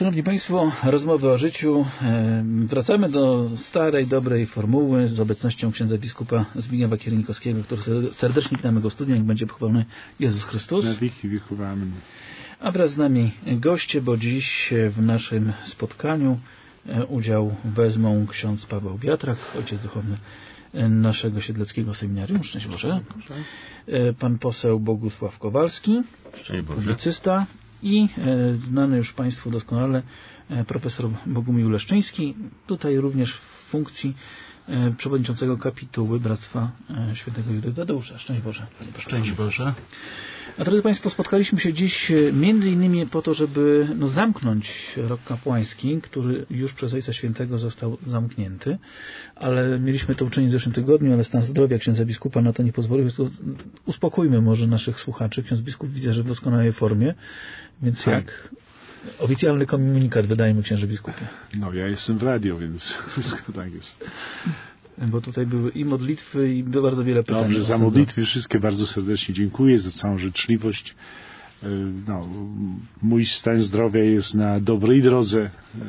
Szanowni Państwo, rozmowy o życiu. Wracamy do starej, dobrej formuły z obecnością księdza biskupa Zbigniewa Kiernikowskiego, który serdecznie witamy go w studiu. Niech będzie pochwalony Jezus Chrystus. Na wieki wieków. Amen. A wraz z nami goście, bo dziś w naszym spotkaniu udział wezmą ksiądz Paweł Wiatrak, ojciec duchowny naszego siedleckiego seminarium. Szczęść Boże. Pan poseł Bogusław Kowalski, publicysta, i znany już Państwu doskonale profesor Bogumił Leszczyński, tutaj również w funkcji przewodniczącego kapituły Bractwa Świętego Judy Tadeusza. Szczęść Boże. Szczęść Boże. A drodzy Państwo, spotkaliśmy się dziś między innymi po to, żeby zamknąć rok kapłański, który już przez Ojca Świętego został zamknięty, ale mieliśmy to uczynić w zeszłym tygodniu, ale stan zdrowia księdza biskupa na to nie pozwolił. Uspokójmy może naszych słuchaczy. Ksiądz biskup widzę, że w doskonałej formie, więc tak. Jak oficjalny komunikat wydajemy, księże biskupie? No, ja jestem w radio, więc wszystko tak jest. Bo tutaj były i modlitwy, i bardzo wiele pytań. Dobrze, za modlitwy wszystkie bardzo serdecznie dziękuję, za całą życzliwość. No, mój stan zdrowia jest na dobrej drodze.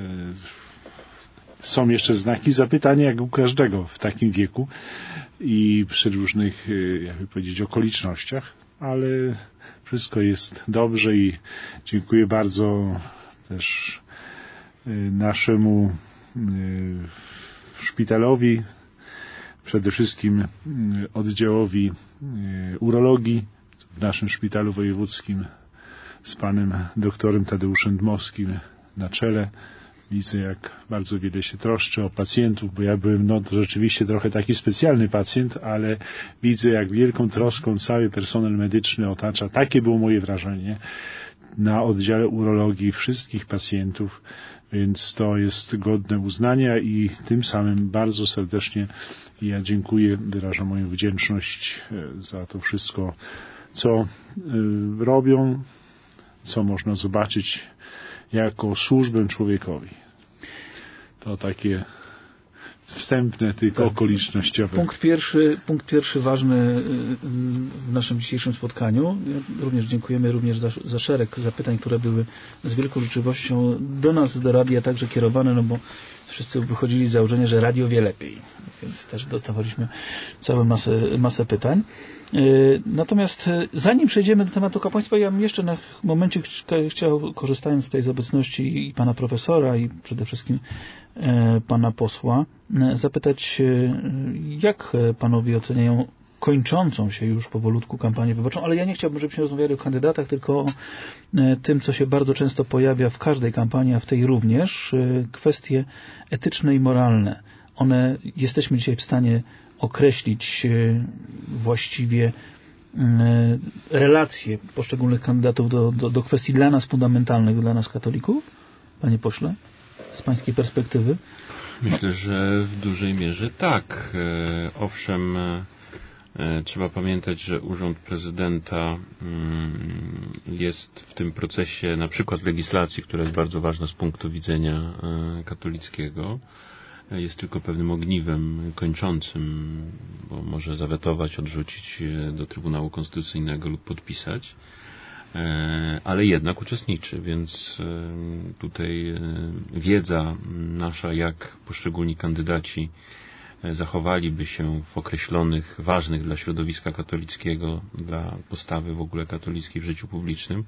Są jeszcze znaki zapytania, jak u każdego w takim wieku i przy różnych, jakby powiedzieć, okolicznościach, ale wszystko jest dobrze i dziękuję bardzo też naszemu szpitalowi, przede wszystkim oddziałowi urologii w naszym szpitalu wojewódzkim z panem doktorem Tadeuszem Dmowskim na czele. Widzę, jak bardzo wiele się troszczy o pacjentów, bo ja byłem to rzeczywiście trochę taki specjalny pacjent, ale widzę, jak wielką troską cały personel medyczny otacza. Takie było moje wrażenie na oddziale urologii wszystkich pacjentów, więc to jest godne uznania i tym samym bardzo serdecznie ja dziękuję, wyrażam moją wdzięczność za to wszystko, co robią, co można zobaczyć jako służbę człowiekowi. To takie wstępne, tylko okolicznościowe. Punkt pierwszy ważny w naszym dzisiejszym spotkaniu. Również dziękujemy za szereg zapytań, które były z wielką życzliwością do nas, do radia także kierowane, no bo wszyscy wychodzili z założenia, że radio wie lepiej. Więc też dostawaliśmy całą masę pytań. Natomiast zanim przejdziemy do tematu kapłaństwa, ja bym jeszcze na momencie chciał, korzystając tutaj z obecności i pana profesora, i przede wszystkim pana posła, zapytać, jak panowie oceniają kończącą się już powolutku kampanię wyborczą, ale ja nie chciałbym, żebyśmy rozmawiali o kandydatach, tylko o tym, co się bardzo często pojawia w każdej kampanii, a w tej również, kwestie etyczne i moralne. One jesteśmy dzisiaj w stanie określić właściwie relacje poszczególnych kandydatów do kwestii dla nas fundamentalnych, dla nas katolików? Panie pośle, z pańskiej perspektywy? Myślę, że w dużej mierze tak. Owszem, trzeba pamiętać, że urząd prezydenta jest w tym procesie na przykład legislacji, która jest bardzo ważna z punktu widzenia katolickiego. Jest tylko pewnym ogniwem kończącym, bo może zawetować, odrzucić do Trybunału Konstytucyjnego lub podpisać, ale jednak uczestniczy, więc tutaj wiedza nasza, jak poszczególni kandydaci zachowaliby się w określonych, ważnych dla środowiska katolickiego, dla postawy w ogóle katolickiej w życiu publicznym,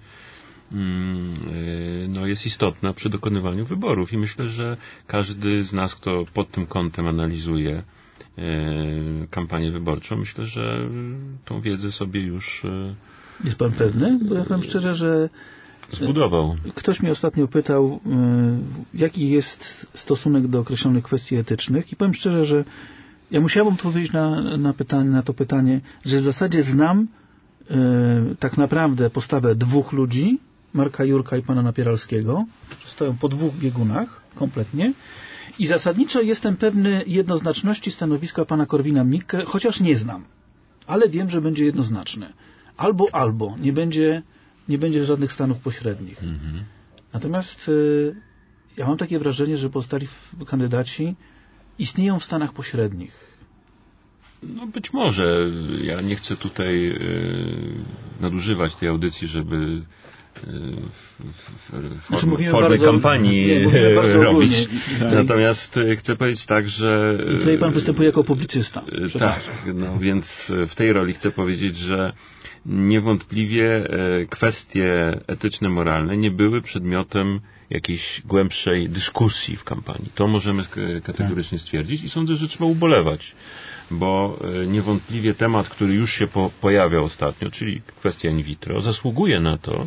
no jest istotna przy dokonywaniu wyborów i myślę, że każdy z nas, kto pod tym kątem analizuje kampanię wyborczą, myślę, że tą wiedzę sobie już... Jest pan pewny? Bo ja powiem szczerze, że zbudował. Ktoś mnie ostatnio pytał, jaki jest stosunek do określonych kwestii etycznych i powiem szczerze, że ja musiałbym odpowiedzieć na to pytanie, że w zasadzie znam tak naprawdę postawę dwóch ludzi, Marka Jurka i pana Napieralskiego, którzy stoją po dwóch biegunach kompletnie i zasadniczo jestem pewny jednoznaczności stanowiska pana Korwina-Mikke, chociaż nie znam, ale wiem, że będzie jednoznaczne. Albo, nie będzie żadnych stanów pośrednich. Natomiast ja mam takie wrażenie, że pozostali kandydaci istnieją w stanach pośrednich. No być może. Ja nie chcę tutaj nadużywać tej audycji, żeby formie kampanii robić. Natomiast chcę powiedzieć tak, że... I tutaj pan występuje jako publicysta. Tak, no więc w tej roli chcę powiedzieć, że niewątpliwie kwestie etyczne, moralne nie były przedmiotem jakiejś głębszej dyskusji w kampanii. To możemy kategorycznie stwierdzić i sądzę, że trzeba ubolewać, bo niewątpliwie temat, który już się pojawiał ostatnio, czyli kwestia in vitro, zasługuje na to,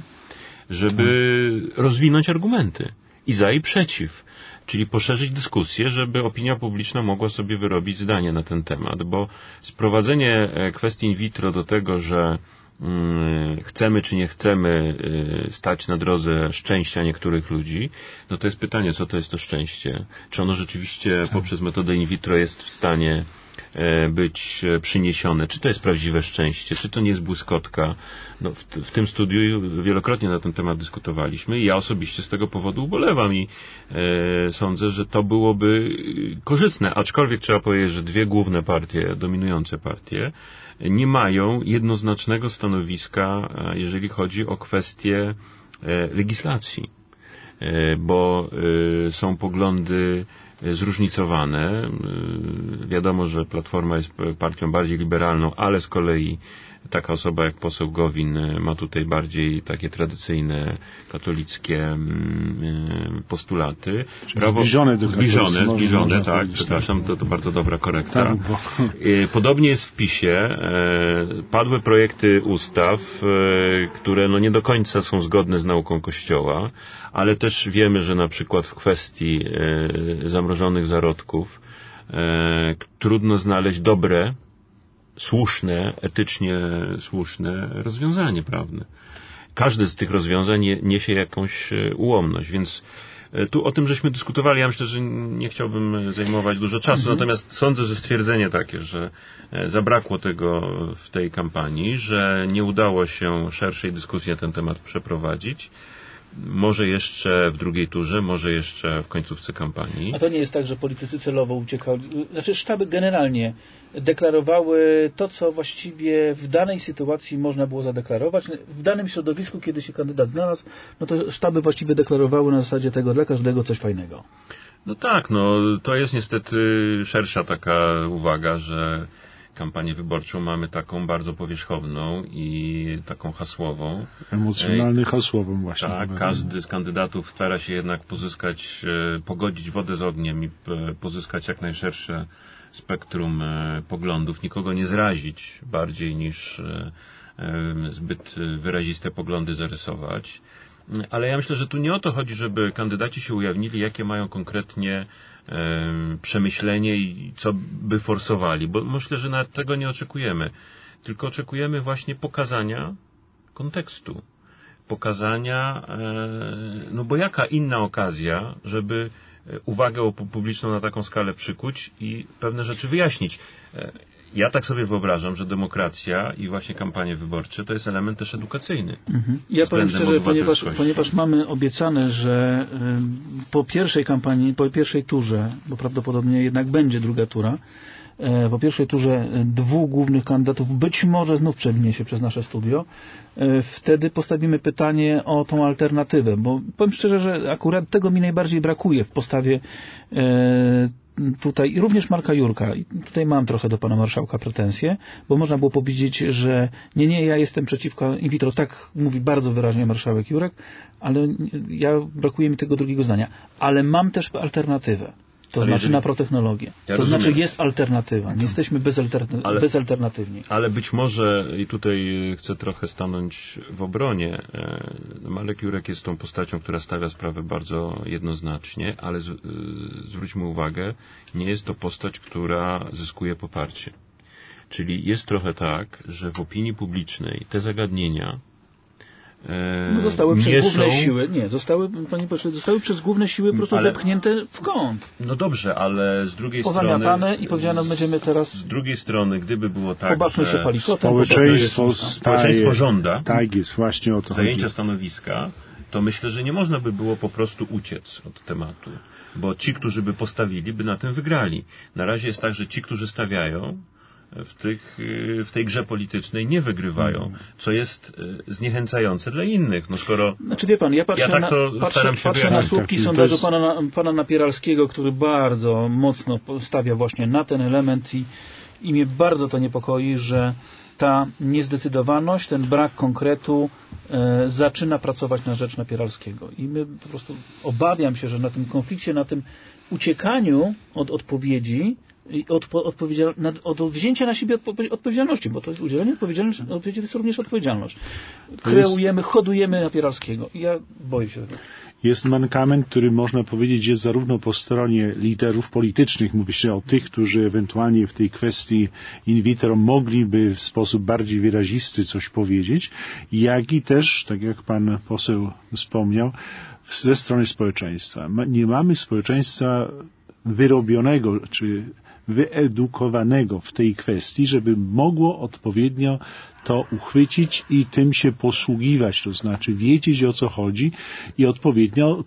żeby rozwinąć argumenty i za i przeciw, czyli poszerzyć dyskusję, żeby opinia publiczna mogła sobie wyrobić zdanie na ten temat, bo sprowadzenie kwestii in vitro do tego, że chcemy czy nie chcemy stać na drodze szczęścia niektórych ludzi, no to jest pytanie, co to jest to szczęście? Czy ono rzeczywiście poprzez metodę in vitro jest w stanie być przyniesione? Czy to jest prawdziwe szczęście? Czy to nie jest błyskotka? No, w tym studiu wielokrotnie na ten temat dyskutowaliśmy i ja osobiście z tego powodu ubolewam i sądzę, że to byłoby korzystne, aczkolwiek trzeba powiedzieć, że dwie główne partie, dominujące partie, nie mają jednoznacznego stanowiska, jeżeli chodzi o kwestie legislacji, bo są poglądy zróżnicowane. Wiadomo, że Platforma jest partią bardziej liberalną, ale z kolei taka osoba jak poseł Gowin ma tutaj bardziej takie tradycyjne, katolickie postulaty. Zbliżone, tak, przepraszam, to bardzo dobra korekta. Tak, bo... Podobnie jest w PiS-ie. Padły projekty ustaw, które no nie do końca są zgodne z nauką Kościoła, ale też wiemy, że na przykład w kwestii zamrożonych zarodków trudno znaleźć dobre, słuszne, etycznie słuszne rozwiązanie prawne. Każde z tych rozwiązań niesie jakąś ułomność, więc tu o tym żeśmy dyskutowali. Ja myślę, że nie chciałbym zajmować dużo czasu, natomiast sądzę, że stwierdzenie takie, że zabrakło tego w tej kampanii, że nie udało się szerszej dyskusji na ten temat przeprowadzić, może jeszcze w drugiej turze, może jeszcze w końcówce kampanii. A to nie jest tak, że politycy celowo uciekali, znaczy sztaby generalnie deklarowały to, co właściwie w danej sytuacji można było zadeklarować. W danym środowisku, kiedy się kandydat znalazł, no to sztaby właściwie deklarowały na zasadzie tego dla każdego coś fajnego. No tak, no to jest niestety szersza taka uwaga, że kampanię wyborczą mamy taką bardzo powierzchowną i taką hasłową. Emocjonalnie hasłową właśnie. Tak, każdy z kandydatów stara się jednak pogodzić wodę z ogniem i pozyskać jak najszersze spektrum poglądów, nikogo nie zrazić bardziej niż zbyt wyraziste poglądy zarysować. Ale ja myślę, że tu nie o to chodzi, żeby kandydaci się ujawnili, jakie mają konkretnie przemyślenie i co by forsowali, bo myślę, że nawet tego nie oczekujemy. Tylko oczekujemy właśnie pokazania kontekstu. Pokazania, no bo jaka inna okazja, żeby uwagę publiczną na taką skalę przykuć i pewne rzeczy wyjaśnić. Ja tak sobie wyobrażam, że demokracja i właśnie kampanie wyborcze to jest element też edukacyjny. Ja powiem szczerze, ponieważ mamy obiecane, że po pierwszej kampanii, po pierwszej turze, bo prawdopodobnie jednak będzie druga tura, po pierwszej turze dwóch głównych kandydatów być może znów przewinie się przez nasze studio, wtedy postawimy pytanie o tą alternatywę, bo powiem szczerze, że akurat tego mi najbardziej brakuje w postawie tutaj i również Marka Jurka. I tutaj mam trochę do pana marszałka pretensje, bo można było powiedzieć, że nie, ja jestem przeciwko in vitro. Tak mówi bardzo wyraźnie marszałek Jurek, ale brakuje mi tego drugiego zdania. Ale mam też alternatywę. To znaczy na protechnologię. To znaczy jest alternatywa. Nie jesteśmy bezalternatywni. Ale być może, i tutaj chcę trochę stanąć w obronie, Marek Jurek jest tą postacią, która stawia sprawę bardzo jednoznacznie, ale zwróćmy uwagę, nie jest to postać, która zyskuje poparcie. Czyli jest trochę tak, że w opinii publicznej te zagadnienia zostały przez główne siły. Nie, panie pośle, zostały przez główne siły po prostu zepchnięte w kąt. No dobrze, ale z drugiej pozamiatane i powiedziano, będziemy teraz. Z drugiej strony, gdyby było tak, pobawmy się palikotem, społeczeństwo żąda tak jest, właśnie o to zajęcia chodzi. stanowiska, to myślę, że nie można by było po prostu uciec od tematu. Bo ci, którzy by postawili, by na tym wygrali. Na razie jest tak, że ci, którzy stawiają, w tej grze politycznej nie wygrywają, co jest zniechęcające dla innych. No skoro... Znaczy wie pan, ja patrzę na słupki sondażu pana Napieralskiego, który bardzo mocno stawia właśnie na ten element i mnie bardzo to niepokoi, że ta niezdecydowaność, ten brak konkretu zaczyna pracować na rzecz Napieralskiego. I my po prostu obawiam się, że na tym konflikcie, na tym uciekaniu od odpowiedzi i od wzięcia na siebie odpowiedzialności, bo to jest udzielenie odpowiedzi, to jest również odpowiedzialność. Kreujemy, hodujemy Napieralskiego. I ja boję się tego. Jest mankament, który można powiedzieć jest zarówno po stronie liderów politycznych, mówi się o tych, którzy ewentualnie w tej kwestii in vitro mogliby w sposób bardziej wyrazisty coś powiedzieć, jak i też, tak jak pan poseł wspomniał, ze strony społeczeństwa. Nie mamy społeczeństwa wyrobionego, czy wyedukowanego w tej kwestii, żeby mogło odpowiednio to uchwycić i tym się posługiwać, to znaczy wiedzieć, o co chodzi i odpowiednio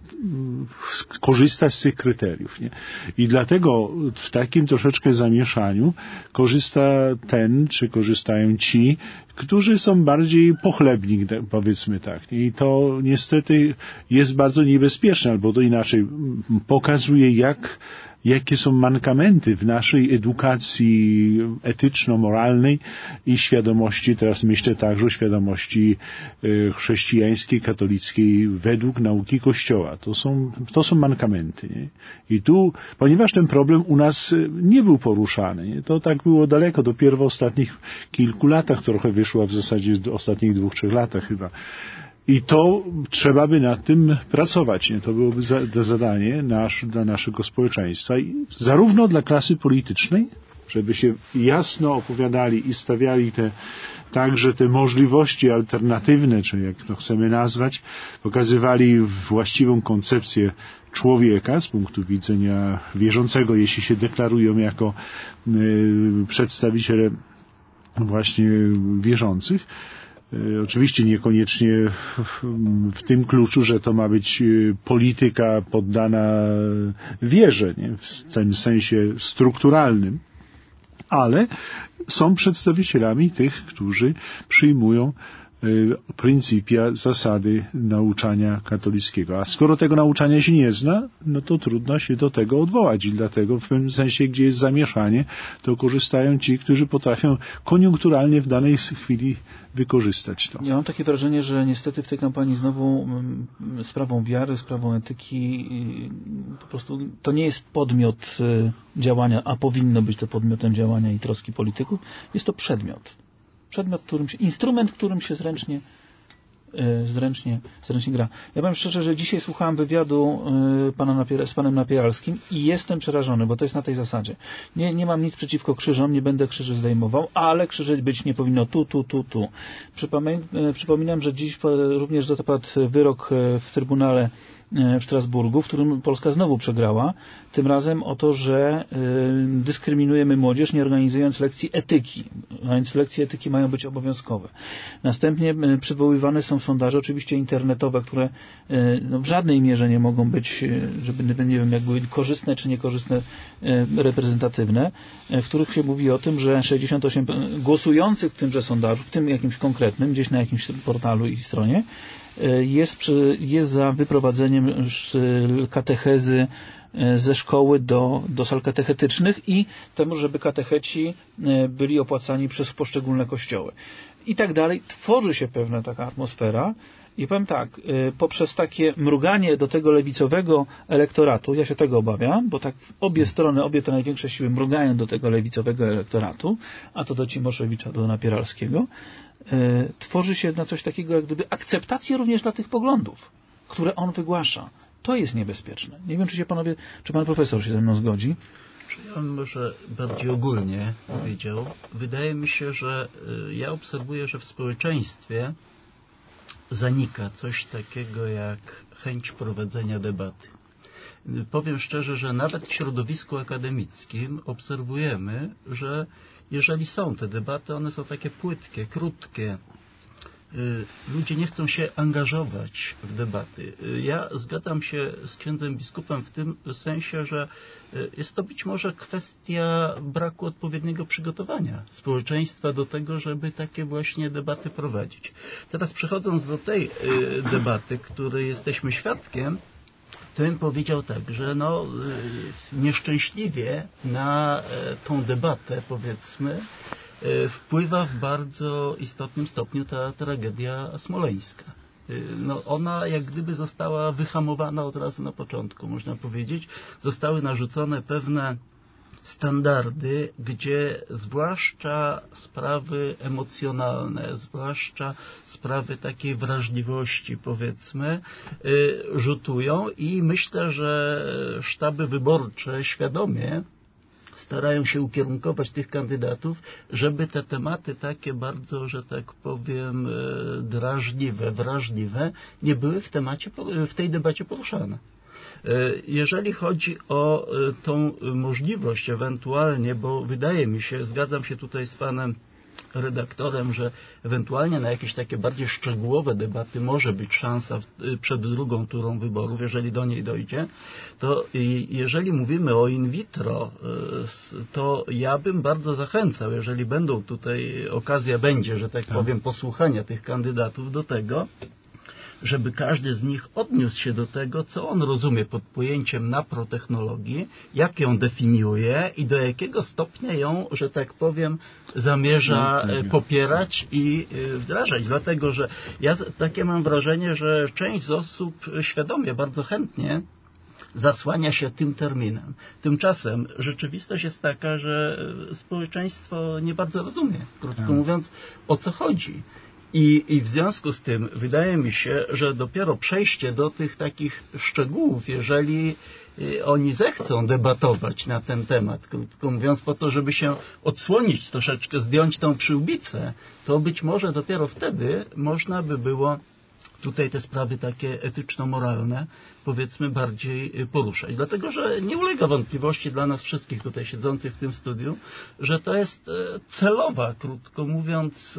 korzystać z tych kryteriów. Nie? I dlatego w takim troszeczkę zamieszaniu korzysta ten, czy korzystają ci, którzy są bardziej pochlebni, powiedzmy tak. I to niestety jest bardzo niebezpieczne, albo to inaczej pokazuje, jakie są mankamenty w naszej edukacji etyczno-moralnej i świadomości, teraz myślę także o świadomości chrześcijańskiej, katolickiej według nauki Kościoła. To są mankamenty. Nie? I tu, ponieważ ten problem u nas nie był poruszany, nie? To tak było daleko, dopiero w ostatnich kilku latach trochę wyszło, a w zasadzie w ostatnich 2-3 latach chyba. I to trzeba by nad tym pracować. Nie? To byłoby zadanie dla naszego społeczeństwa, i zarówno dla klasy politycznej, żeby się jasno opowiadali i stawiali także te możliwości alternatywne, czy jak to chcemy nazwać, pokazywali właściwą koncepcję człowieka z punktu widzenia wierzącego, jeśli się deklarują jako przedstawiciele właśnie wierzących. Oczywiście niekoniecznie w tym kluczu, że to ma być polityka poddana wierze, nie? W tym sensie strukturalnym, ale są przedstawicielami tych, którzy przyjmują pryncypia, zasady nauczania katolickiego. A skoro tego nauczania się nie zna, no to trudno się do tego odwołać i dlatego w pewnym sensie, gdzie jest zamieszanie, to korzystają ci, którzy potrafią koniunkturalnie w danej chwili wykorzystać to. Ja mam takie wrażenie, że niestety w tej kampanii znowu sprawą wiary, sprawą etyki po prostu to nie jest podmiot działania, a powinno być to podmiotem działania i troski polityków. Jest to przedmiot, instrument, którym się zręcznie gra. Ja powiem szczerze, że dzisiaj słuchałem wywiadu z panem Napieralskim i jestem przerażony, bo to jest na tej zasadzie. Nie mam nic przeciwko krzyżom, nie będę krzyży zdejmował, ale krzyże być nie powinno tu. Przypominam, że dziś również zapadł wyrok w Trybunale w Strasburgu, w którym Polska znowu przegrała, tym razem o to, że dyskryminujemy młodzież, nie organizując lekcji etyki, a więc lekcje etyki mają być obowiązkowe. Następnie przywoływane są sondaże, oczywiście internetowe, które w żadnej mierze nie mogą być, żeby nie wiem, jak były korzystne czy niekorzystne, reprezentatywne, w których się mówi o tym, że 68 głosujących w tymże sondażu, w tym jakimś konkretnym, gdzieś na jakimś portalu i stronie, jest za wyprowadzeniem katechezy ze szkoły do sal katechetycznych i temu, żeby katecheci byli opłacani przez poszczególne kościoły. I tak dalej. Tworzy się pewna taka atmosfera i powiem tak, poprzez takie mruganie do tego lewicowego elektoratu, ja się tego obawiam, bo tak obie strony, obie te największe siły mrugają do tego lewicowego elektoratu, a to do Cimoszewicza, do Napieralskiego, tworzy się na coś takiego, jak gdyby akceptację również dla tych poglądów, które on wygłasza. To jest niebezpieczne. Nie wiem, czy pan profesor się ze mną zgodzi. Ja bym może bardziej ogólnie powiedział. Wydaje mi się, że ja obserwuję, że w społeczeństwie zanika coś takiego jak chęć prowadzenia debaty. Powiem szczerze, że nawet w środowisku akademickim obserwujemy, że jeżeli są te debaty, one są takie płytkie, krótkie. ludzie nie chcą się angażować w debaty. Ja zgadzam się z księdzem biskupem w tym sensie, że jest to być może kwestia braku odpowiedniego przygotowania społeczeństwa do tego, żeby takie właśnie debaty prowadzić. Teraz przechodząc do tej debaty, której jesteśmy świadkiem, to bym powiedział tak, że nieszczęśliwie na tą debatę, powiedzmy, wpływa w bardzo istotnym stopniu ta tragedia smoleńska. Ona jak gdyby została wyhamowana od razu na początku, można powiedzieć. Zostały narzucone pewne standardy, gdzie zwłaszcza sprawy emocjonalne, zwłaszcza sprawy takiej wrażliwości, powiedzmy, rzutują i myślę, że sztaby wyborcze świadomie starają się ukierunkować tych kandydatów, żeby te tematy takie bardzo, że tak powiem, drażliwe, wrażliwe, nie były w tej debacie poruszane. Jeżeli chodzi o tą możliwość ewentualnie, bo wydaje mi się, zgadzam się tutaj z panem redaktorem, że ewentualnie na jakieś takie bardziej szczegółowe debaty może być szansa przed drugą turą wyborów, jeżeli do niej dojdzie, to jeżeli mówimy o in vitro, to ja bym bardzo zachęcał, jeżeli będą tutaj, okazja będzie, że tak powiem, posłuchania tych kandydatów do tego, żeby każdy z nich odniósł się do tego, co on rozumie pod pojęciem naprotechnologii, jak ją definiuje i do jakiego stopnia ją, że tak powiem, zamierza popierać i wdrażać. Dlatego, że ja takie mam wrażenie, że część z osób świadomie, bardzo chętnie zasłania się tym terminem. Tymczasem rzeczywistość jest taka, że społeczeństwo nie bardzo rozumie, krótko mówiąc, o co chodzi. I w związku z tym wydaje mi się, że dopiero przejście do tych takich szczegółów, jeżeli oni zechcą debatować na ten temat, krótko mówiąc, po to, żeby się odsłonić troszeczkę, zdjąć tą przyłbicę, to być może dopiero wtedy można by było tutaj te sprawy takie etyczno-moralne, powiedzmy, bardziej poruszać. Dlatego, że nie ulega wątpliwości dla nas wszystkich tutaj siedzących w tym studiu, że to jest celowa, krótko mówiąc,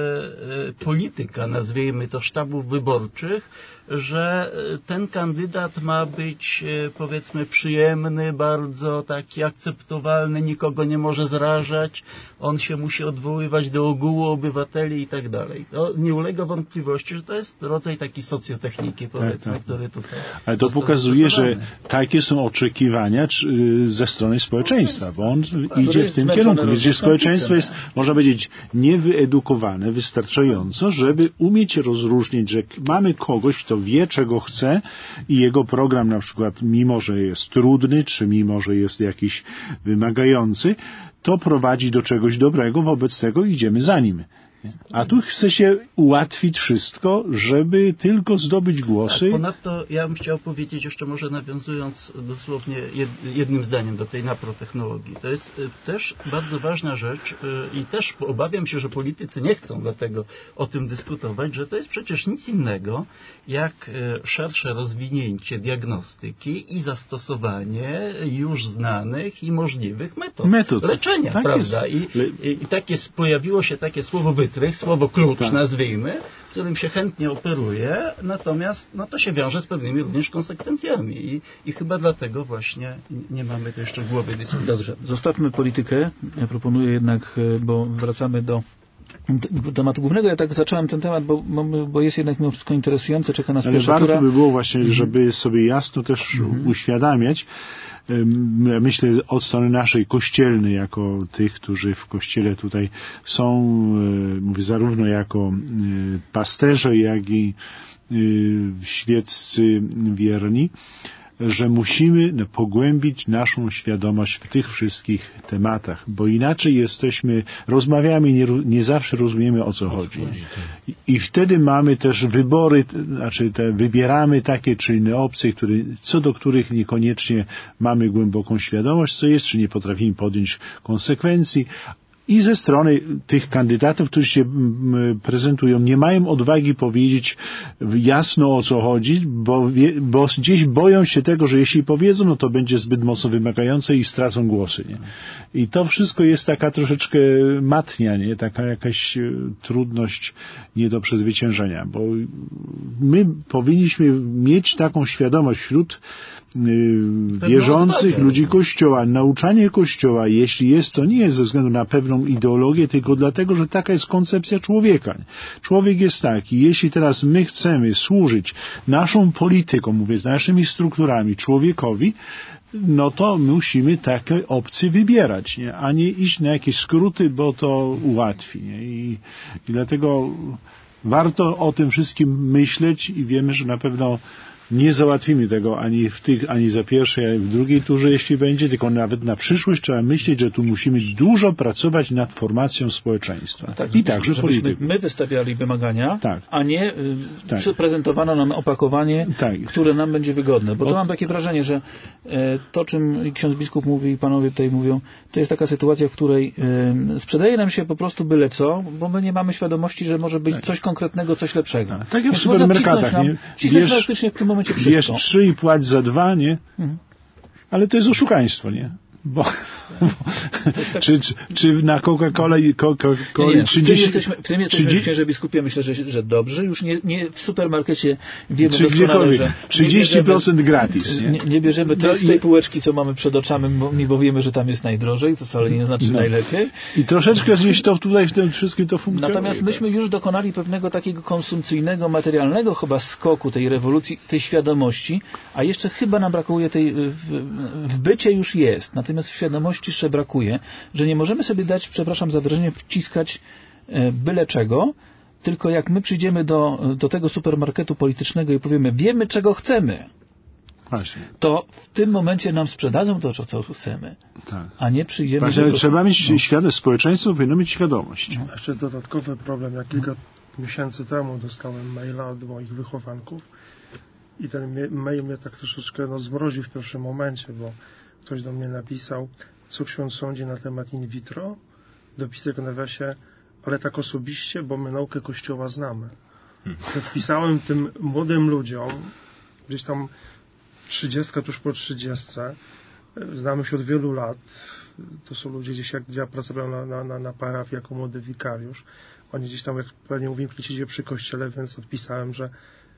polityka, nazwijmy to, sztabów wyborczych, że ten kandydat ma być, powiedzmy, przyjemny, bardzo taki akceptowalny, nikogo nie może zrażać, on się musi odwoływać do ogółu obywateli i tak dalej. To nie ulega wątpliwości, że to jest rodzaj takiej socjotechniki, powiedzmy, który tutaj... Ale to pokazuje, że takie są oczekiwania ze strony społeczeństwa, bo on idzie w tym kierunku. Gdzie społeczeństwo jest, można powiedzieć, niewyedukowane wystarczająco, żeby umieć rozróżnić, że mamy kogoś, kto wie, czego chce i jego program na przykład, mimo że jest trudny, czy mimo że jest jakiś wymagający, to prowadzi do czegoś dobrego, wobec tego idziemy za nim. A tu chce się ułatwić wszystko, żeby tylko zdobyć głosy. Tak, ponadto ja bym chciał powiedzieć, jeszcze może nawiązując dosłownie jednym zdaniem do tej naprotechnologii. To jest też bardzo ważna rzecz i też obawiam się, że politycy nie chcą dlatego o tym dyskutować, że to jest przecież nic innego jak szersze rozwinięcie diagnostyki i zastosowanie już znanych i możliwych metod leczenia, tak, prawda? Pojawiło się takie słowo słowo klucz, nazwijmy, którym się chętnie operuje, natomiast to się wiąże z pewnymi również konsekwencjami i chyba dlatego właśnie nie mamy tej szczegółowej dyskusji. Dobrze, zostawmy politykę. Ja proponuję jednak, bo wracamy do tematu głównego. Ja tak zacząłem ten temat, bo jest jednak mimo wszystko interesujące, czeka nas pierwsza tura. Warto by było właśnie, żeby sobie jasno też uświadamiać, myślę od strony naszej kościelnej, jako tych, którzy w kościele tutaj są, mówię, zarówno jako pasterze, jak i świeccy wierni, że musimy pogłębić naszą świadomość w tych wszystkich tematach, bo inaczej rozmawiamy i nie zawsze rozumiemy, o co chodzi. I wtedy mamy też wybory, wybieramy takie czy inne opcje, co do których niekoniecznie mamy głęboką świadomość, co jest, czy nie potrafimy podjąć konsekwencji. i ze strony tych kandydatów, którzy się prezentują, nie mają odwagi powiedzieć jasno, o co chodzi, bo gdzieś boją się tego, że jeśli powiedzą, no to będzie zbyt mocno wymagające i stracą głosy. Nie? I to wszystko jest taka troszeczkę matnia, nie? Taka jakaś trudność nie do przezwyciężenia, bo my powinniśmy mieć taką świadomość wśród wierzących ludzi Kościoła. Nauczanie Kościoła, jeśli jest, to nie jest ze względu na pewną ideologię, tylko dlatego, że taka jest koncepcja człowieka. Człowiek jest taki. Jeśli teraz my chcemy służyć naszą polityką, mówię, z naszymi strukturami człowiekowi, no to musimy takie opcje wybierać, nie? A nie iść na jakieś skróty, bo to ułatwi. Nie? I dlatego warto o tym wszystkim myśleć i wiemy, że na pewno nie załatwimy tego ani za pierwszej, ani w drugiej turze, jeśli będzie, tylko nawet na przyszłość trzeba myśleć, że tu musimy dużo pracować nad formacją społeczeństwa. Tak, i także polityków. My wystawiali wymagania, tak. a nie prezentowano nam opakowanie, tak. które nam będzie wygodne. Bo to mam takie wrażenie, że to, czym ksiądz biskup mówi i panowie tutaj mówią, to jest taka sytuacja, w której sprzedaje nam się po prostu byle co, bo my nie mamy świadomości, że może być coś konkretnego, coś lepszego. Tak jak w supermarketach. Wcisnąć faktycznie w tym momencie wszystko. Bierz 3 i płać za 2, nie? Ale to jest oszukaństwo, nie? Bo czy na Coca-Coli 30... W tym jesteśmy, księże biskupie, myślę, że dobrze. Już nie w supermarkecie wiemy doskonale, że 30% gratis. Nie bierzemy tej półeczki, co mamy przed oczami, bo wiemy, że tam jest najdrożej, to wcale nie znaczy najlepiej. I troszeczkę gdzieś to tutaj w tym wszystkim to funkcjonuje. Natomiast myśmy już dokonali pewnego takiego konsumpcyjnego, materialnego chyba skoku tej rewolucji, tej świadomości, a jeszcze chyba nam brakuje tej, w bycie już jest. Natomiast w świadomości jeszcze brakuje, że nie możemy sobie dać, przepraszam za wyrażenie, wciskać byle czego, tylko jak my przyjdziemy do tego supermarketu politycznego i powiemy, wiemy czego chcemy, właśnie, to w tym momencie nam sprzedadzą to, co chcemy. Tak. A nie przyjdziemy... Właśnie, ale trzeba mieć świadomość, społeczeństwo powinno mieć świadomość. Jeszcze dodatkowy problem, jak kilka miesięcy temu dostałem maila od moich wychowanków i ten mail mnie tak troszeczkę zmroził w pierwszym momencie, bo ktoś do mnie napisał, co ksiądz sądzi na temat in vitro, dopisek w nawiasie, ale tak osobiście, bo my naukę Kościoła znamy. Pisałem tym młodym ludziom, gdzieś tam 30, tuż po 30, znamy się od wielu lat, to są ludzie gdzieś, jak ja pracowałem na parafii jako młody wikariusz, oni gdzieś tam, jak pewnie mówiłem, kręcili przy kościele, więc odpisałem, że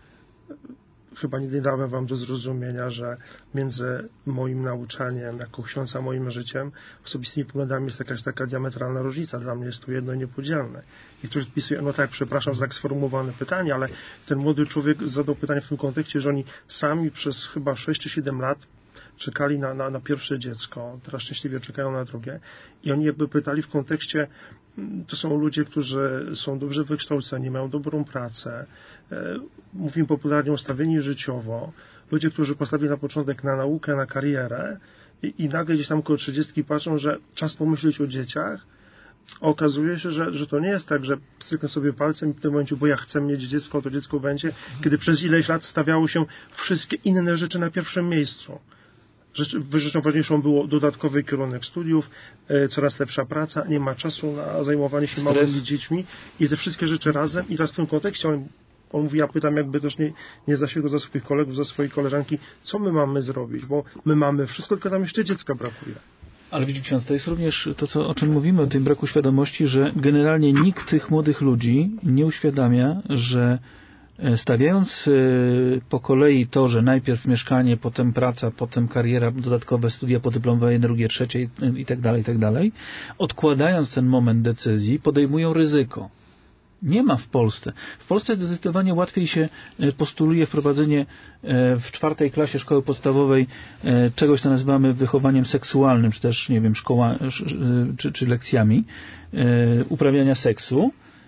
chyba nie dałem wam do zrozumienia, że między moim nauczaniem jako ksiądz a moim życiem, osobistymi poglądami jest jakaś taka diametralna różnica. Dla mnie jest to jedno niepodzielne. I ktoś odpisuje, no tak, przepraszam za tak sformułowane pytanie, ale ten młody człowiek zadał pytanie w tym kontekście, że oni sami przez chyba 6 czy 7 lat czekali na pierwsze dziecko, teraz szczęśliwie czekają na drugie i oni jakby pytali w kontekście, to są ludzie, którzy są dobrze wykształceni, mają dobrą pracę, mówimy popularnie ustawieni życiowo, ludzie, którzy postawili na początek na naukę, na karierę i nagle gdzieś tam około 30 patrzą, że czas pomyśleć o dzieciach. Okazuje się, że to nie jest tak, że stryknę sobie palcem i w tym momencie, bo ja chcę mieć dziecko, to dziecko będzie, kiedy przez ileś lat stawiało się wszystkie inne rzeczy na pierwszym miejscu. Rzeczą ważniejszą było dodatkowy kierunek studiów, coraz lepsza praca, nie ma czasu na zajmowanie się małymi dziećmi i te wszystkie rzeczy razem i teraz w tym kontekście on mówi, ja pytam jakby też nie za siebie, za swoich kolegów, za swoje koleżanki, co my mamy zrobić, bo my mamy wszystko, tylko nam jeszcze dziecka brakuje. Ale widzi ksiądz, to jest również to, o czym mówimy, o tym braku świadomości, że generalnie nikt tych młodych ludzi nie uświadamia, że stawiając po kolei to, że najpierw mieszkanie, potem praca, potem kariera, dodatkowe studia podyplomowe, drugie, trzecie i tak dalej, odkładając ten moment decyzji, podejmują ryzyko. Nie ma w Polsce. W Polsce zdecydowanie łatwiej się postuluje wprowadzenie w 4. klasie szkoły podstawowej czegoś, co nazywamy wychowaniem seksualnym, czy też, nie wiem, szkoła, czy lekcjami uprawiania seksu.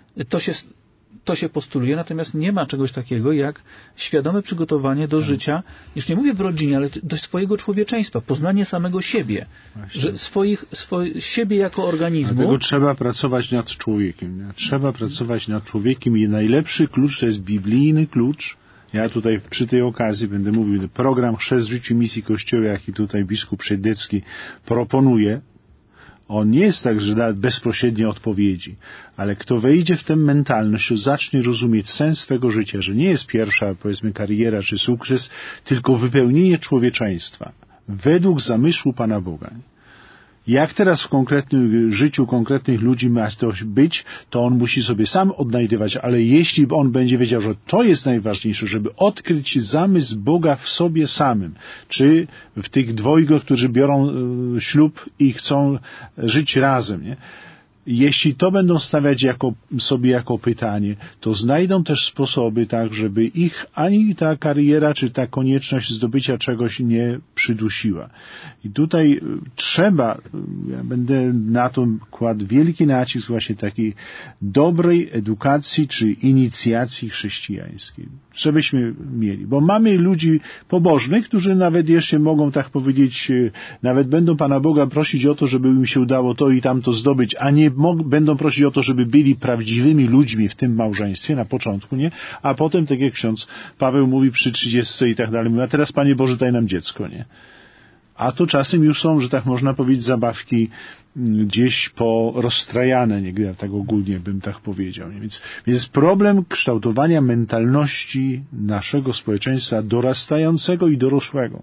To się postuluje, natomiast nie ma czegoś takiego jak świadome przygotowanie do życia, już nie mówię w rodzinie, ale do swojego człowieczeństwa, poznanie samego siebie, że siebie jako organizmu. Dlatego trzeba pracować nad człowiekiem. Nie? Trzeba pracować nad człowiekiem i najlepszy klucz to jest biblijny klucz. Ja tutaj przy tej okazji będę mówił, program Chrzest w życiu misji Kościoła, jaki tutaj biskup Przedecki proponuje, On nie jest tak, że da bezpośrednie odpowiedzi, ale kto wejdzie w tę mentalność, to zacznie rozumieć sens swego życia, że nie jest pierwsza, powiedzmy, kariera czy sukces, tylko wypełnienie człowieczeństwa według zamysłu Pana Boga. Jak teraz w konkretnym życiu konkretnych ludzi ma to być, to on musi sobie sam odnajdywać, ale jeśli on będzie wiedział, że to jest najważniejsze, żeby odkryć zamysł Boga w sobie samym, czy w tych dwojgach, którzy biorą ślub i chcą żyć razem, nie? Jeśli to będą stawiać sobie jako pytanie, to znajdą też sposoby tak, żeby ich ani ta kariera, czy ta konieczność zdobycia czegoś nie przydusiła. I tutaj trzeba, ja będę na to kładł wielki nacisk właśnie takiej dobrej edukacji, czy inicjacji chrześcijańskiej, żebyśmy mieli. Bo mamy ludzi pobożnych, którzy nawet jeszcze mogą tak powiedzieć, nawet będą Pana Boga prosić o to, żeby im się udało to i tamto zdobyć, a nie będą prosić o to, żeby byli prawdziwymi ludźmi w tym małżeństwie na początku, nie? A potem, tak jak ksiądz Paweł mówi przy 30 i tak dalej, mówi, a teraz Panie Boże, daj nam dziecko, nie? A to czasem już są, że tak można powiedzieć, zabawki gdzieś porozstrajane, nie? Ja tak ogólnie bym tak powiedział. Nie? Więc problem kształtowania mentalności naszego społeczeństwa dorastającego i dorosłego.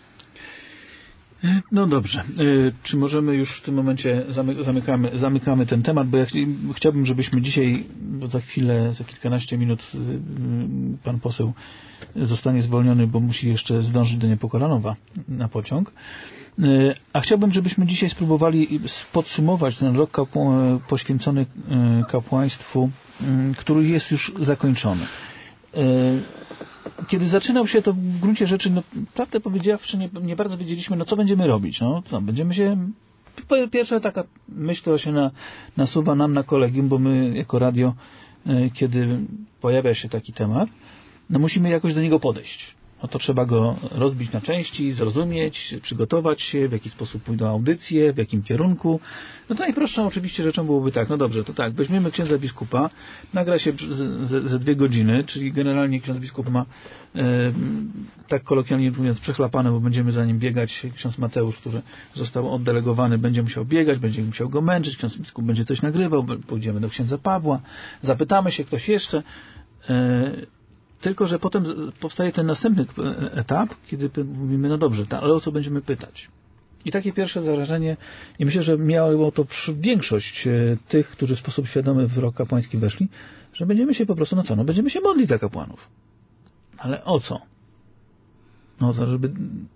No dobrze. Czy możemy już w tym momencie zamykamy ten temat, bo ja chciałbym, żebyśmy dzisiaj, bo za chwilę, za kilkanaście minut pan poseł zostanie zwolniony, bo musi jeszcze zdążyć do Niepokalanowa na pociąg. A chciałbym, żebyśmy dzisiaj spróbowali podsumować ten rok poświęcony kapłaństwu, który jest już zakończony. Kiedy zaczynał się, to w gruncie rzeczy, no, prawdę powiedziawszy, nie bardzo wiedzieliśmy, no co będziemy robić. No, co, będziemy się... Pierwsza taka myśl, która się nasuwa nam na kolegium, bo my jako radio, kiedy pojawia się taki temat, no musimy jakoś do niego podejść. No to trzeba go rozbić na części, zrozumieć, przygotować się, w jaki sposób pójdą audycje, w jakim kierunku. No to najprostszą oczywiście rzeczą byłoby tak, no dobrze, to tak, weźmiemy księdza biskupa, nagra się ze 2 godziny, czyli generalnie ksiądz biskup ma, tak kolokwialnie mówiąc, przechlapane, bo będziemy za nim biegać. Ksiądz Mateusz, który został oddelegowany, będzie musiał biegać, będzie musiał go męczyć, ksiądz biskup będzie coś nagrywał, pójdziemy do księdza Pawła, zapytamy się ktoś jeszcze, tylko że potem powstaje ten następny etap, kiedy mówimy, no dobrze, ale o co będziemy pytać? I takie pierwsze zarażenie, i myślę, że miało to większość tych, którzy w sposób świadomy w rok kapłański weszli, że będziemy się po prostu, no co, no będziemy się modlić za kapłanów. Ale o co? No o co, żeby...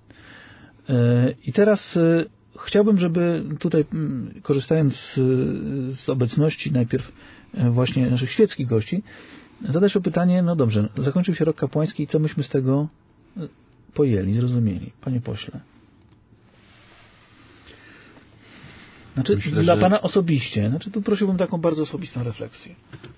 I teraz chciałbym, żeby tutaj, korzystając z obecności najpierw właśnie naszych świeckich gości, zadać to pytanie, no dobrze, zakończył się rok kapłański i co myśmy z tego pojęli, zrozumieli? Panie pośle. Znaczy, myślę, dla Pana osobiście, znaczy tu prosiłbym taką bardzo osobistą refleksję.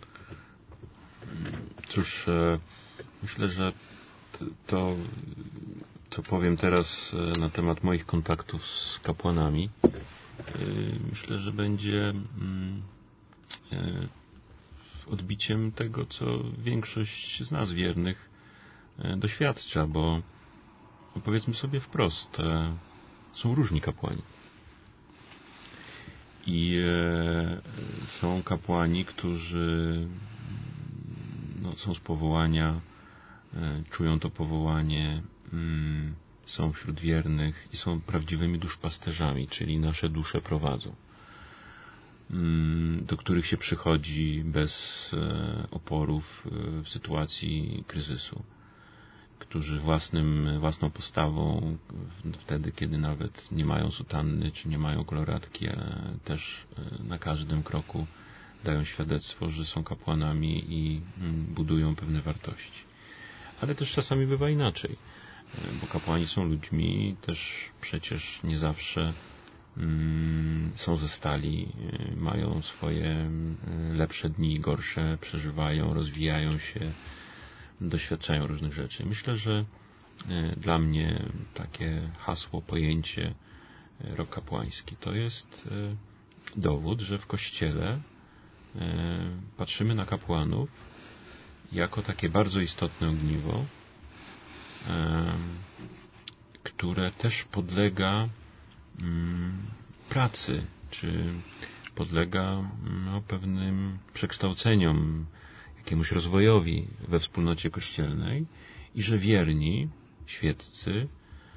Cóż, myślę, że to, co powiem teraz na temat moich kontaktów z kapłanami, myślę, że będzie odbiciem tego, co większość z nas wiernych doświadcza, bo powiedzmy sobie wprost, są różni kapłani. I są kapłani, którzy są z powołania, czują to powołanie, są wśród wiernych i są prawdziwymi duszpasterzami, czyli nasze dusze prowadzą, do których się przychodzi bez oporów w sytuacji kryzysu, którzy własną postawą, wtedy kiedy nawet nie mają sutanny czy nie mają koloratki, też na każdym kroku dają świadectwo, że są kapłanami i budują pewne wartości. Ale też czasami bywa inaczej, bo kapłani są ludźmi, też przecież nie zawsze są ze stali, mają swoje lepsze dni, gorsze, przeżywają, rozwijają się, doświadczają różnych rzeczy. Myślę, że dla mnie takie hasło, pojęcie rok kapłański to jest dowód, że w Kościele patrzymy na kapłanów jako takie bardzo istotne ogniwo, które też podlega pracy czy podlega pewnym przekształceniom, jakiemuś rozwojowi we wspólnocie kościelnej i że wierni, świeccy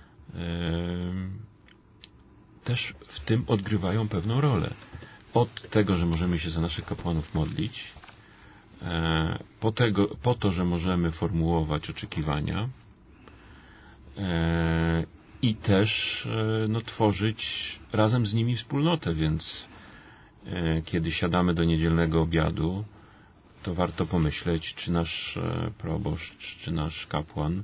też w tym odgrywają pewną rolę. Od tego, że możemy się za naszych kapłanów modlić, po to, że możemy formułować oczekiwania i też tworzyć razem z nimi wspólnotę, więc kiedy siadamy do niedzielnego obiadu, to warto pomyśleć, czy nasz proboszcz, czy nasz kapłan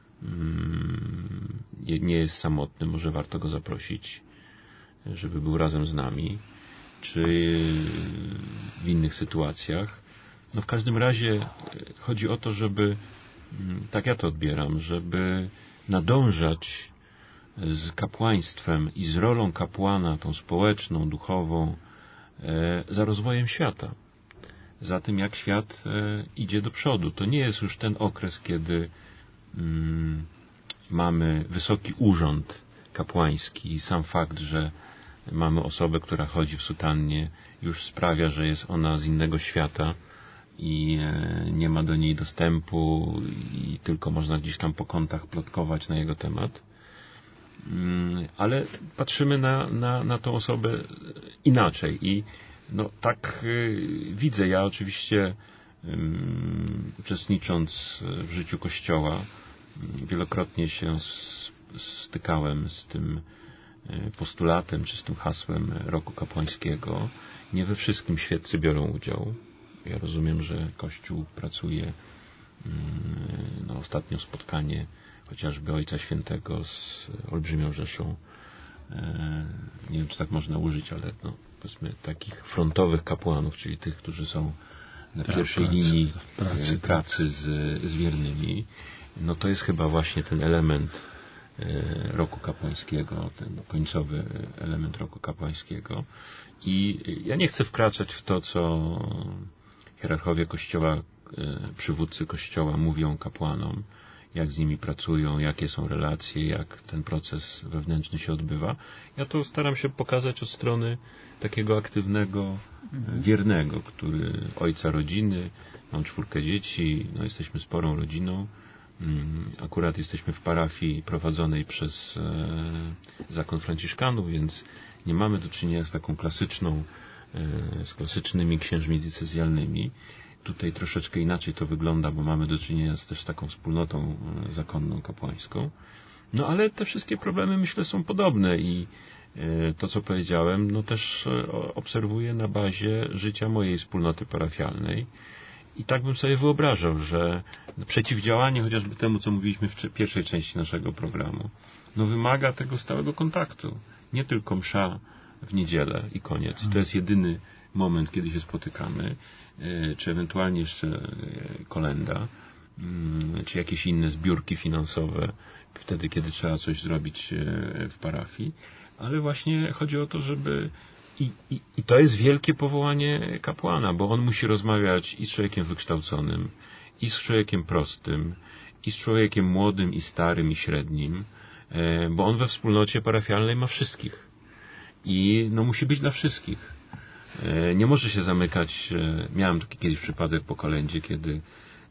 nie jest samotny, może warto go zaprosić, żeby był razem z nami, czy w innych sytuacjach. W każdym razie chodzi o to, żeby, tak ja to odbieram, żeby nadążać z kapłaństwem i z rolą kapłana, tą społeczną, duchową, za rozwojem świata. Za tym, jak świat idzie do przodu. To nie jest już ten okres, kiedy mamy wysoki urząd kapłański i sam fakt, że mamy osobę, która chodzi w sutannie, już sprawia, że jest ona z innego świata i nie ma do niej dostępu i tylko można gdzieś tam po kątach plotkować na jego temat. Ale patrzymy na tą osobę inaczej i tak widzę. Ja oczywiście uczestnicząc w życiu Kościoła wielokrotnie się stykałem z tym postulatem czy z tym hasłem roku kapłańskiego. Nie we wszystkim świeccy biorą udział. Ja rozumiem, że Kościół pracuje. Ostatnio spotkanie chociażby Ojca Świętego z olbrzymią rzeszą, nie wiem, czy tak można użyć, ale powiedzmy takich frontowych kapłanów, czyli tych, którzy są na pierwszej linii pracy z wiernymi. To jest chyba właśnie ten element roku kapłańskiego, ten końcowy element roku kapłańskiego. I ja nie chcę wkraczać w to, co hierarchowie Kościoła, przywódcy Kościoła mówią kapłanom, jak z nimi pracują, jakie są relacje, jak ten proces wewnętrzny się odbywa. Ja to staram się pokazać od strony takiego aktywnego wiernego, który ojca rodziny, mam 4 dzieci, jesteśmy sporą rodziną. Akurat jesteśmy w parafii prowadzonej przez zakon franciszkanów, więc nie mamy do czynienia z taką z klasycznymi księżmi diecezjalnymi. Tutaj troszeczkę inaczej to wygląda, bo mamy do czynienia też z taką wspólnotą zakonną, kapłańską. Ale te wszystkie problemy, myślę, są podobne i to, co powiedziałem, też obserwuję na bazie życia mojej wspólnoty parafialnej. I tak bym sobie wyobrażał, że przeciwdziałanie chociażby temu, co mówiliśmy w pierwszej części naszego programu, wymaga tego stałego kontaktu. Nie tylko msza w niedzielę i koniec. I to jest jedyny moment, kiedy się spotykamy, czy ewentualnie jeszcze kolenda, czy jakieś inne zbiórki finansowe, wtedy, kiedy trzeba coś zrobić w parafii. Ale właśnie chodzi o to, żeby I to jest wielkie powołanie kapłana, bo on musi rozmawiać i z człowiekiem wykształconym, i z człowiekiem prostym, i z człowiekiem młodym, i starym, i średnim, bo on we wspólnocie parafialnej ma wszystkich. I musi być dla wszystkich. Nie może się zamykać. Miałem taki kiedyś przypadek po kolędzie, kiedy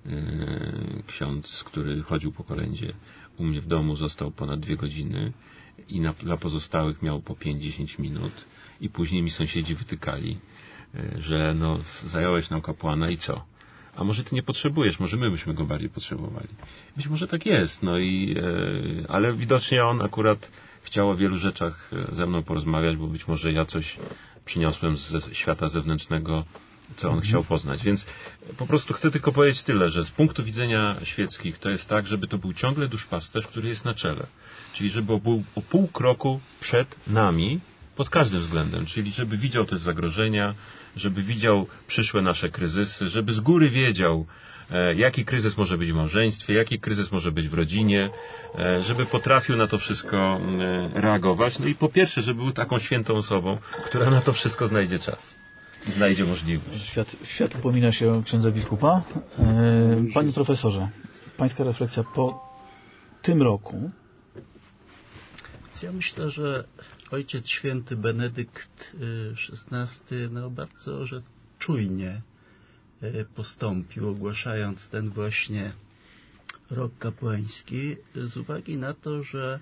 ksiądz, który chodził po kolędzie u mnie w domu, został ponad 2 godziny i dla pozostałych miał po 5-10 minut. I później mi sąsiedzi wytykali, że zająłeś nam kapłana i co? A może ty nie potrzebujesz, może my byśmy go bardziej potrzebowali. Być może tak jest, ale widocznie on akurat chciał o wielu rzeczach ze mną porozmawiać, bo być może ja coś przyniosłem ze świata zewnętrznego, co on chciał poznać. Więc po prostu chcę tylko powiedzieć tyle, że z punktu widzenia świeckich to jest tak, żeby to był ciągle duszpasterz, który jest na czele. Czyli żeby był o pół kroku przed nami, pod każdym względem, czyli żeby widział też zagrożenia, żeby widział przyszłe nasze kryzysy, żeby z góry wiedział, jaki kryzys może być w małżeństwie, jaki kryzys może być w rodzinie, żeby potrafił na to wszystko reagować. I po pierwsze, żeby był taką świętą osobą, która na to wszystko znajdzie czas i znajdzie możliwość. Świat upomina się o księdza biskupa. Panie profesorze, pańska refleksja po tym roku? Więc ja myślę, że Ojciec Święty Benedykt XVI bardzo czujnie postąpił, ogłaszając ten właśnie rok kapłański, z uwagi na to, że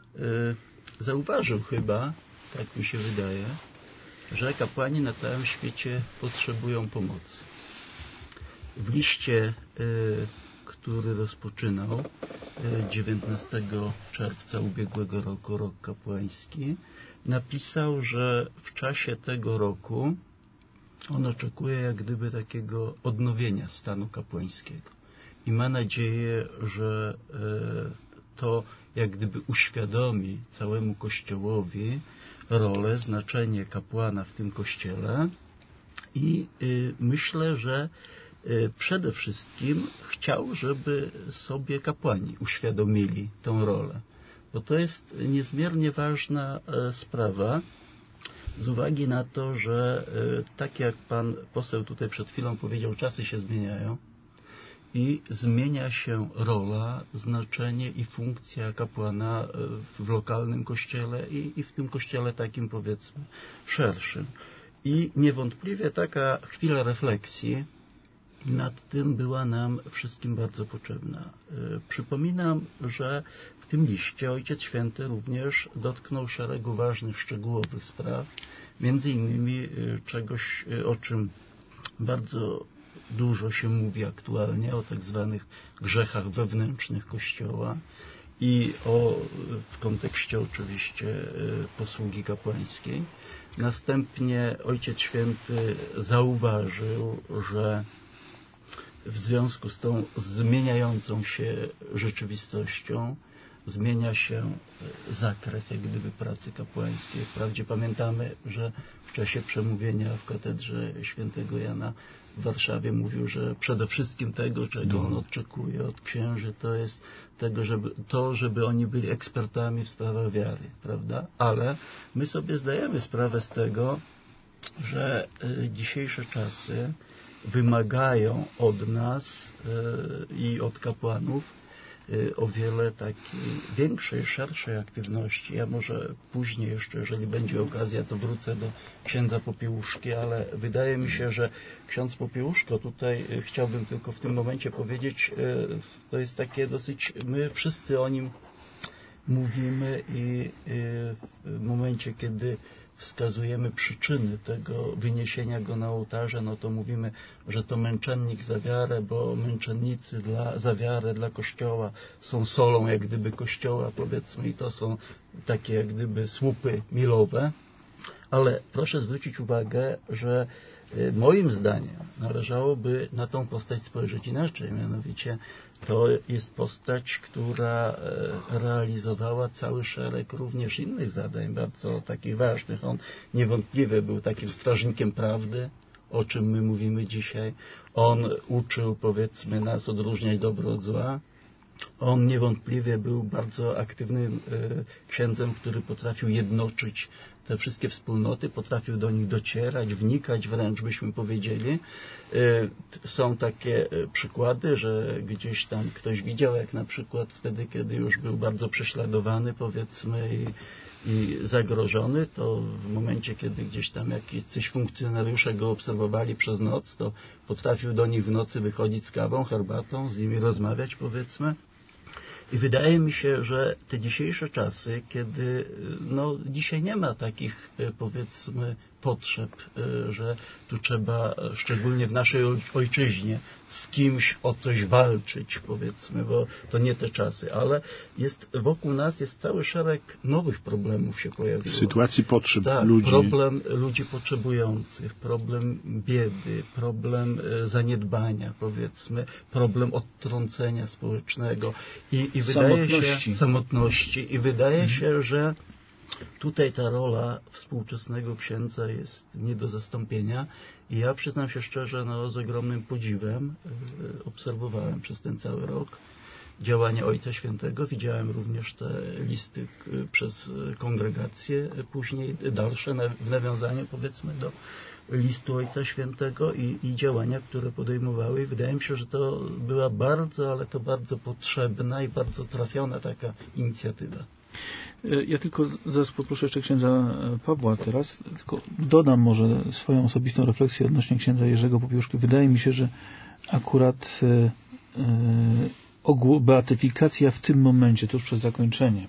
zauważył chyba, tak mi się wydaje, że kapłani na całym świecie potrzebują pomocy. W liście, który rozpoczynał 19 czerwca ubiegłego roku, rok kapłański, napisał, że w czasie tego roku on oczekuje jak gdyby takiego odnowienia stanu kapłańskiego i ma nadzieję, że to jak gdyby uświadomi całemu Kościołowi rolę, znaczenie kapłana w tym Kościele i myślę, że przede wszystkim chciał, żeby sobie kapłani uświadomili tą rolę, bo to jest niezmiernie ważna sprawa z uwagi na to, że tak jak pan poseł tutaj przed chwilą powiedział, czasy się zmieniają i zmienia się rola, znaczenie i funkcja kapłana w lokalnym kościele i w tym kościele takim, powiedzmy, szerszym. I niewątpliwie taka chwila refleksji nad tym była nam wszystkim bardzo potrzebna. Przypominam, że w tym liście Ojciec Święty również dotknął szeregu ważnych, szczegółowych spraw, między innymi czegoś, o czym bardzo dużo się mówi aktualnie, o tak zwanych grzechach wewnętrznych Kościoła i w kontekście oczywiście posługi kapłańskiej. Następnie Ojciec Święty zauważył, że w związku z tą zmieniającą się rzeczywistością zmienia się zakres jak gdyby pracy kapłańskiej. Wprawdzie pamiętamy, że w czasie przemówienia w katedrze świętego Jana w Warszawie mówił, że przede wszystkim tego, czego on oczekuje od księży, to jest tego, żeby oni byli ekspertami w sprawach wiary, prawda? Ale my sobie zdajemy sprawę z tego, że dzisiejsze czasy wymagają od nas i od kapłanów o wiele takiej większej, szerszej aktywności. Ja może później jeszcze, jeżeli będzie okazja, to wrócę do księdza Popiełuszki, ale wydaje mi się, że ksiądz Popiełuszko, tutaj chciałbym tylko w tym momencie powiedzieć, to jest takie dosyć, my wszyscy o nim mówimy i w momencie, kiedy wskazujemy przyczyny tego wyniesienia go na ołtarze, no to mówimy, że to męczennik za wiarę, bo męczennicy za wiarę dla Kościoła są solą jak gdyby Kościoła, powiedzmy, i to są takie jak gdyby słupy milowe. Ale proszę zwrócić uwagę, że moim zdaniem należałoby na tą postać spojrzeć inaczej, mianowicie to jest postać, która realizowała cały szereg również innych zadań, bardzo takich ważnych. On niewątpliwie był takim strażnikiem prawdy, o czym my mówimy dzisiaj. On uczył, powiedzmy, nas odróżniać dobro od zła. On niewątpliwie był bardzo aktywnym księdzem, który potrafił jednoczyć te wszystkie wspólnoty, potrafił do nich docierać, wnikać wręcz, byśmy powiedzieli. Są takie przykłady, że gdzieś tam ktoś widział, jak na przykład wtedy, kiedy już był bardzo prześladowany, powiedzmy, i zagrożony, to w momencie, kiedy gdzieś tam jakiś funkcjonariusze go obserwowali przez noc, to potrafił do nich w nocy wychodzić z kawą, herbatą, z nimi rozmawiać, powiedzmy. I wydaje mi się, że te dzisiejsze czasy, kiedy dzisiaj nie ma takich, powiedzmy, potrzeb, że tu trzeba, szczególnie w naszej ojczyźnie, z kimś o coś walczyć, powiedzmy, bo to nie te czasy, ale wokół nas jest cały szereg nowych problemów się pojawiło. Sytuacji potrzeb ludzi. Problem ludzi potrzebujących, problem biedy, problem zaniedbania, powiedzmy, problem odtrącenia społecznego i wydaje się samotności i wydaje się, że tutaj ta rola współczesnego księdza jest nie do zastąpienia i ja przyznam się szczerze, z ogromnym podziwem obserwowałem przez ten cały rok działanie Ojca Świętego. Widziałem również te listy przez kongregację, później dalsze w nawiązaniu, powiedzmy, do listu Ojca Świętego i działania, które podejmowały. I wydaje mi się, że to była bardzo, ale to bardzo potrzebna i bardzo trafiona taka inicjatywa. Ja tylko zaraz poproszę jeszcze księdza Pawła teraz, tylko dodam może swoją osobistą refleksję odnośnie księdza Jerzego Popiełuszki. Wydaje mi się, że akurat beatyfikacja w tym momencie, tuż przed zakończeniem,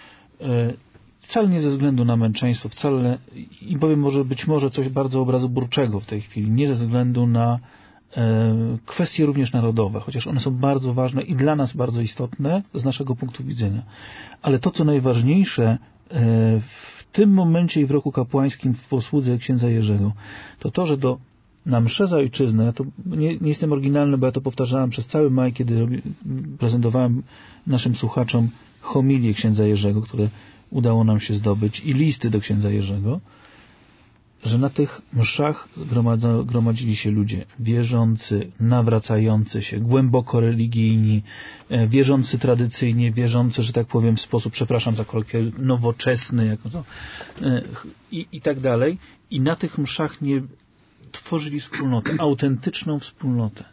wcale nie ze względu na męczeństwo, wcale, i powiem być może coś bardzo obrazoburczego w tej chwili, nie ze względu na kwestie również narodowe, chociaż one są bardzo ważne i dla nas bardzo istotne z naszego punktu widzenia. Ale to, co najważniejsze w tym momencie i w roku kapłańskim w posłudze księdza Jerzego, to, że na mszę za ojczyznę, ja to nie jestem oryginalny, bo ja to powtarzałem przez cały maj, kiedy prezentowałem naszym słuchaczom homilię księdza Jerzego, które udało nam się zdobyć, i listy do księdza Jerzego, że na tych mszach gromadzili się ludzie wierzący, nawracający się, głęboko religijni, wierzący tradycyjnie, wierzący, że tak powiem, w sposób, przepraszam za kolokwializm, nowoczesny, jako to, i tak dalej. I na tych mszach nie tworzyli wspólnotę, autentyczną wspólnotę.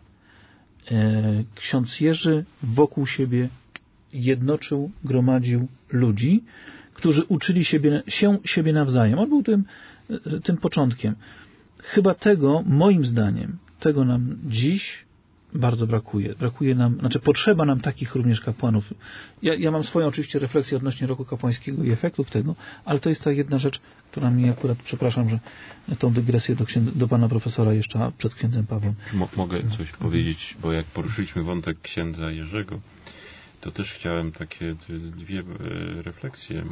Ksiądz Jerzy wokół siebie jednoczył, gromadził ludzi, którzy uczyli siebie nawzajem. On był tym początkiem. Chyba moim zdaniem, tego nam dziś bardzo brakuje. Potrzeba nam takich również kapłanów. Ja mam swoją oczywiście refleksję odnośnie roku kapłańskiego i efektów tego, ale to jest ta jedna rzecz, która mnie akurat, przepraszam, że tą dygresję do pana profesora jeszcze przed księdzem Pawłem. Mogę coś powiedzieć, bo jak poruszyliśmy wątek księdza Jerzego, to też chciałem takie dwie refleksje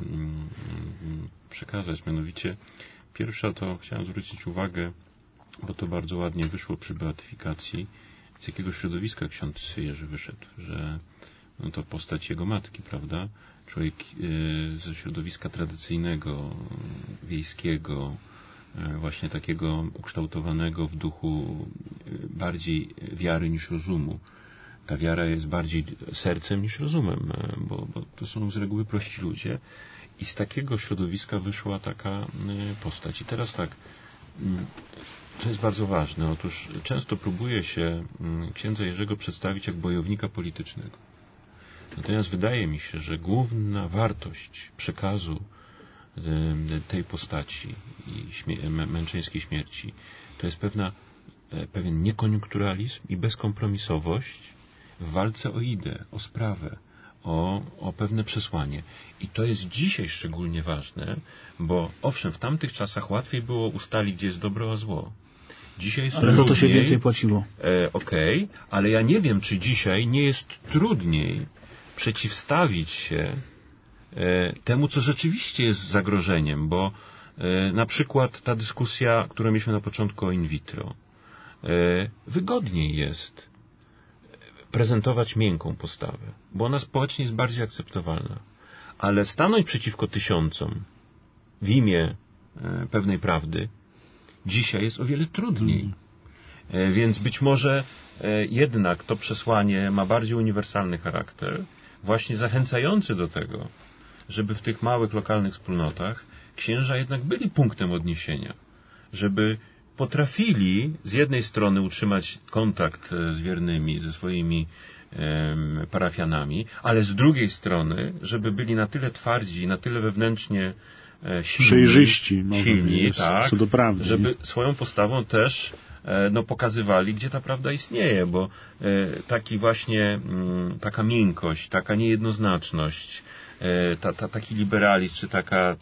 przekazać. Mianowicie pierwsza to chciałem zwrócić uwagę, bo to bardzo ładnie wyszło przy beatyfikacji, z jakiego środowiska ksiądz Jerzy wyszedł, że to postać jego matki, prawda? Człowiek ze środowiska tradycyjnego, wiejskiego, właśnie takiego ukształtowanego w duchu bardziej wiary niż rozumu. Ta wiara jest bardziej sercem niż rozumem, bo to są z reguły prości ludzie. I z takiego środowiska wyszła taka postać. I teraz tak, to jest bardzo ważne. Otóż często próbuje się księdza Jerzego przedstawić jak bojownika politycznego. Natomiast wydaje mi się, że główna wartość przekazu tej postaci i męczeńskiej śmierci to jest pewien niekoniunkturalizm i bezkompromisowość w walce o ideę, o sprawę, o pewne przesłanie. I to jest dzisiaj szczególnie ważne, bo owszem, w tamtych czasach łatwiej było ustalić, gdzie jest dobro, a zło. Dzisiaj jest ale za to się więcej płaciło. Okej, ale ja nie wiem, czy dzisiaj nie jest trudniej przeciwstawić się temu, co rzeczywiście jest zagrożeniem, bo na przykład ta dyskusja, którą mieliśmy na początku o in vitro, wygodniej jest prezentować miękką postawę, bo ona społecznie jest bardziej akceptowalna. Ale stanąć przeciwko tysiącom w imię pewnej prawdy dzisiaj jest o wiele trudniej. Więc być może jednak to przesłanie ma bardziej uniwersalny charakter, właśnie zachęcający do tego, żeby w tych małych, lokalnych wspólnotach księża jednak byli punktem odniesienia, żeby potrafili z jednej strony utrzymać kontakt z wiernymi, ze swoimi parafianami, ale z drugiej strony, żeby byli na tyle twardzi, na tyle wewnętrznie silni, tak, co do prawdy, żeby swoją postawą też pokazywali, gdzie ta prawda istnieje, bo taki właśnie, taka miękkość, taka niejednoznaczność, taki liberalizm, czy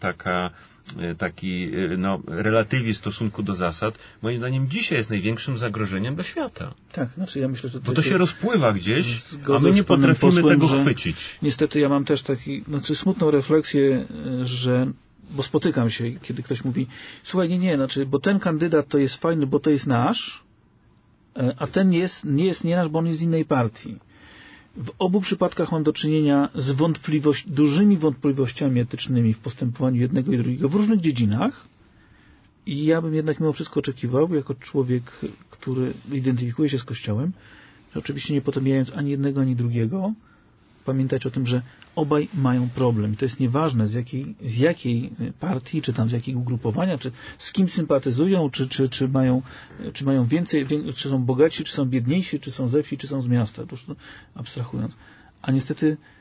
taki relatywizm w stosunku do zasad, moim zdaniem dzisiaj jest największym zagrożeniem dla świata. Tak, ja myślę, że bo to się rozpływa gdzieś, a my nie potrafimy tego chwycić. Niestety ja mam też smutną refleksję, bo spotykam się, kiedy ktoś mówi, słuchaj, bo ten kandydat to jest fajny, bo to jest nasz, a ten nie jest nasz, bo on jest z innej partii. W obu przypadkach mam do czynienia z dużymi wątpliwościami etycznymi w postępowaniu jednego i drugiego w różnych dziedzinach i ja bym jednak mimo wszystko oczekiwał, jako człowiek, który identyfikuje się z Kościołem, że oczywiście nie potępiając ani jednego, ani drugiego, pamiętać o tym, że obaj mają problem. To jest nieważne z jakiej partii, czy tam z jakiego ugrupowania, czy z kim sympatyzują, czy mają więcej, czy są bogatsi, czy są biedniejsi, czy są ze wsi, czy są z miasta. To już abstrahując. A niestety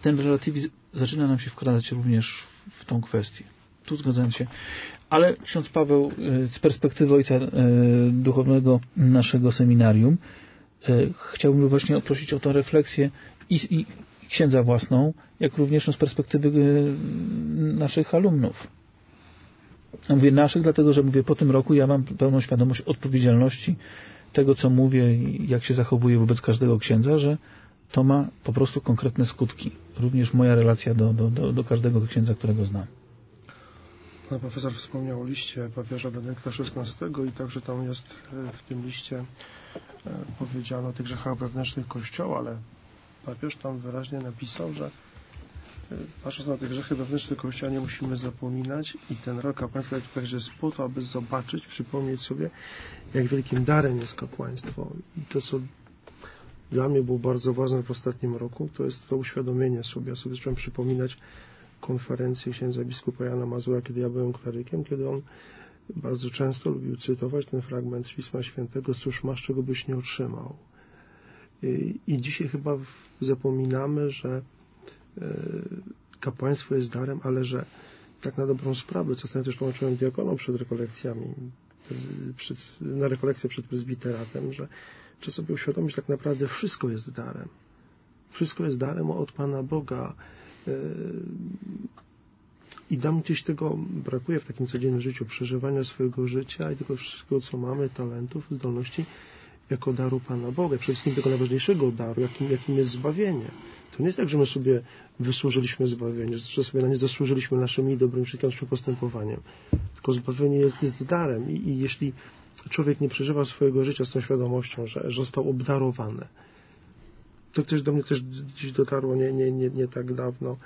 ten relatywizm zaczyna nam się wkradać również w tą kwestię. Tu zgadzam się. Ale ksiądz Paweł z perspektywy ojca duchownego naszego seminarium chciałbym właśnie prosić o tę refleksję i księdza własną, jak również z perspektywy naszych alumnów. Mówię naszych, dlatego że mówię, po tym roku ja mam pełną świadomość odpowiedzialności tego, co mówię i jak się zachowuję wobec każdego księdza, że to ma po prostu konkretne skutki. Również moja relacja do każdego księdza, którego znam. Pan profesor wspomniał o liście papieża Benedykta XVI i także tam jest w tym liście powiedziano o tych grzechach wewnętrznych Kościoła, ale papież tam wyraźnie napisał, że patrząc na te grzechy wewnętrzne Kościoła nie musimy zapominać i ten rok kapłaństwa także jest po to, aby zobaczyć, przypomnieć sobie, jak wielkim darem jest kapłaństwo. I to, co dla mnie było bardzo ważne w ostatnim roku, to jest to uświadomienie sobie. Ja sobie zacząłem przypominać konferencję księdza biskupa Jana Mazura, kiedy ja byłem klerykiem, kiedy on bardzo często lubił cytować ten fragment z Pisma Świętego: cóż masz, czego byś nie otrzymał. I dzisiaj chyba zapominamy, że kapłaństwo jest darem, ale że tak na dobrą sprawę, czasami też tłumaczyłem diakonom przed rekolekcjami, na rekolekcję przed prezbiteratem, że trzeba sobie uświadomić, że tak naprawdę wszystko jest darem. Wszystko jest darem od Pana Boga. I nam gdzieś tego brakuje w takim codziennym życiu, przeżywania swojego życia i tego wszystkiego, co mamy, talentów, zdolności, jako daru Pana Boga. Przede wszystkim tego najważniejszego daru, jakim jest zbawienie. To nie jest tak, że my sobie wysłużyliśmy zbawienie, że sobie na nie zasłużyliśmy naszymi dobrymi wszystkim naszym postępowaniem. Tylko zbawienie jest darem i jeśli człowiek nie przeżywa swojego życia z tą świadomością, że został obdarowany, to ktoś do mnie też dziś dotarło nie tak dawno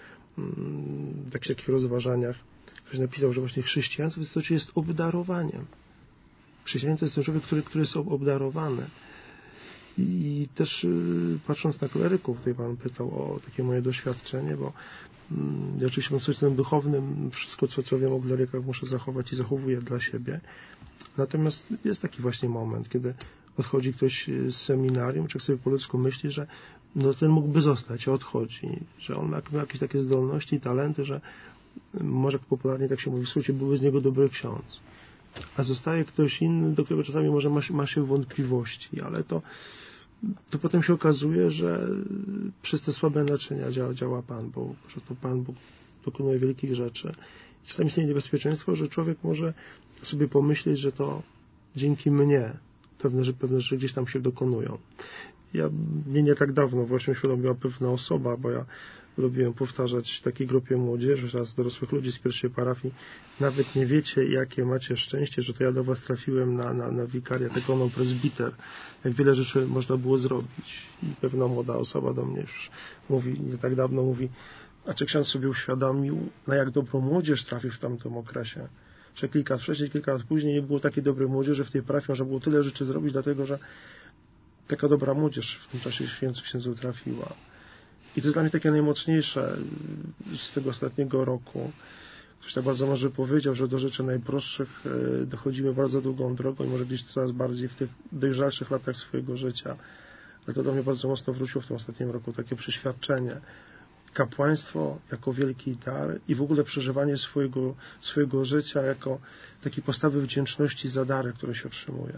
w takich rozważaniach. Ktoś napisał, że właśnie chrześcijaństwo jest obdarowaniem. Chrześcijanin to jest ten człowiek, który jest obdarowany. I też patrząc na kleryków, tutaj Pan pytał o takie moje doświadczenie, bo ja oczywiście w sensie duchownym wszystko, co wiem o klerykach, muszę zachować i zachowuję dla siebie. Natomiast jest taki właśnie moment, kiedy odchodzi ktoś z seminarium, człowiek sobie po ludzku myśli, że no ten mógłby zostać, a odchodzi, że on ma jakieś takie zdolności i talenty, że może popularnie tak się mówi w skrócie, były z niego dobry ksiądz. A zostaje ktoś inny, do którego czasami może ma się wątpliwości, ale to potem się okazuje, że przez te słabe naczynia działa Pan Bóg, że to Pan Bóg dokonuje wielkich rzeczy. Czasami istnieje niebezpieczeństwo, że człowiek może sobie pomyśleć, że to dzięki mnie pewne rzeczy gdzieś tam się dokonują. Mnie nie tak dawno właśnie uświadomiła pewna osoba, bo ja lubiłem powtarzać takiej grupie młodzieży oraz dorosłych ludzi z pierwszej parafii: nawet nie wiecie, jakie macie szczęście, że to ja do was trafiłem na wikariat jako prezbiter. Jak wiele rzeczy można było zrobić. I pewna młoda osoba do mnie już mówi, nie tak dawno mówi: a czy ksiądz sobie uświadomił, na jak dobrą młodzież trafił w tamtym okresie? Że kilka lat później nie było takiej dobrej młodzieży w tej parafii, można było tyle rzeczy zrobić, dlatego że taka dobra młodzież w tym czasie księdzu trafiła. I to jest dla mnie takie najmocniejsze z tego ostatniego roku. Ktoś tak bardzo może powiedział, że do rzeczy najprostszych dochodzimy bardzo długą drogą i może gdzieś coraz bardziej w tych dojrzalszych latach swojego życia. Ale to do mnie bardzo mocno wróciło w tym ostatnim roku, takie przeświadczenie. Kapłaństwo jako wielki dar i w ogóle przeżywanie swojego życia jako takiej postawy wdzięczności za dary, które się otrzymuje.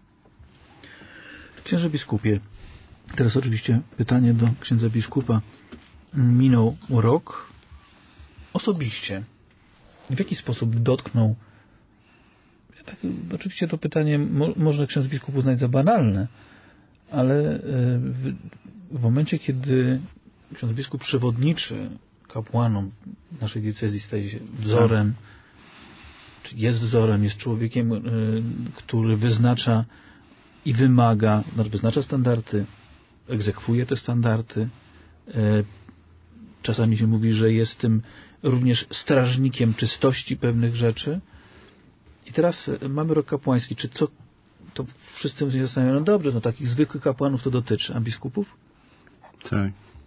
Księże biskupie, teraz oczywiście pytanie do księdza biskupa. Minął rok. Osobiście, w jaki sposób dotknął, oczywiście to pytanie może ksiądz biskup uznać za banalne, ale w momencie, kiedy ksiądz biskup przewodniczy kapłanom naszej diecezji, staje się wzorem, czy jest wzorem, jest człowiekiem, który wyznacza i wymaga, wyznacza standardy, egzekwuje te standardy. Czasami się mówi, że jest tym również strażnikiem czystości pewnych rzeczy. I teraz mamy rok kapłański. Czy co? To wszyscy się zastanawiają, no dobrze, no takich zwykłych kapłanów to dotyczy, a biskupów? Tak.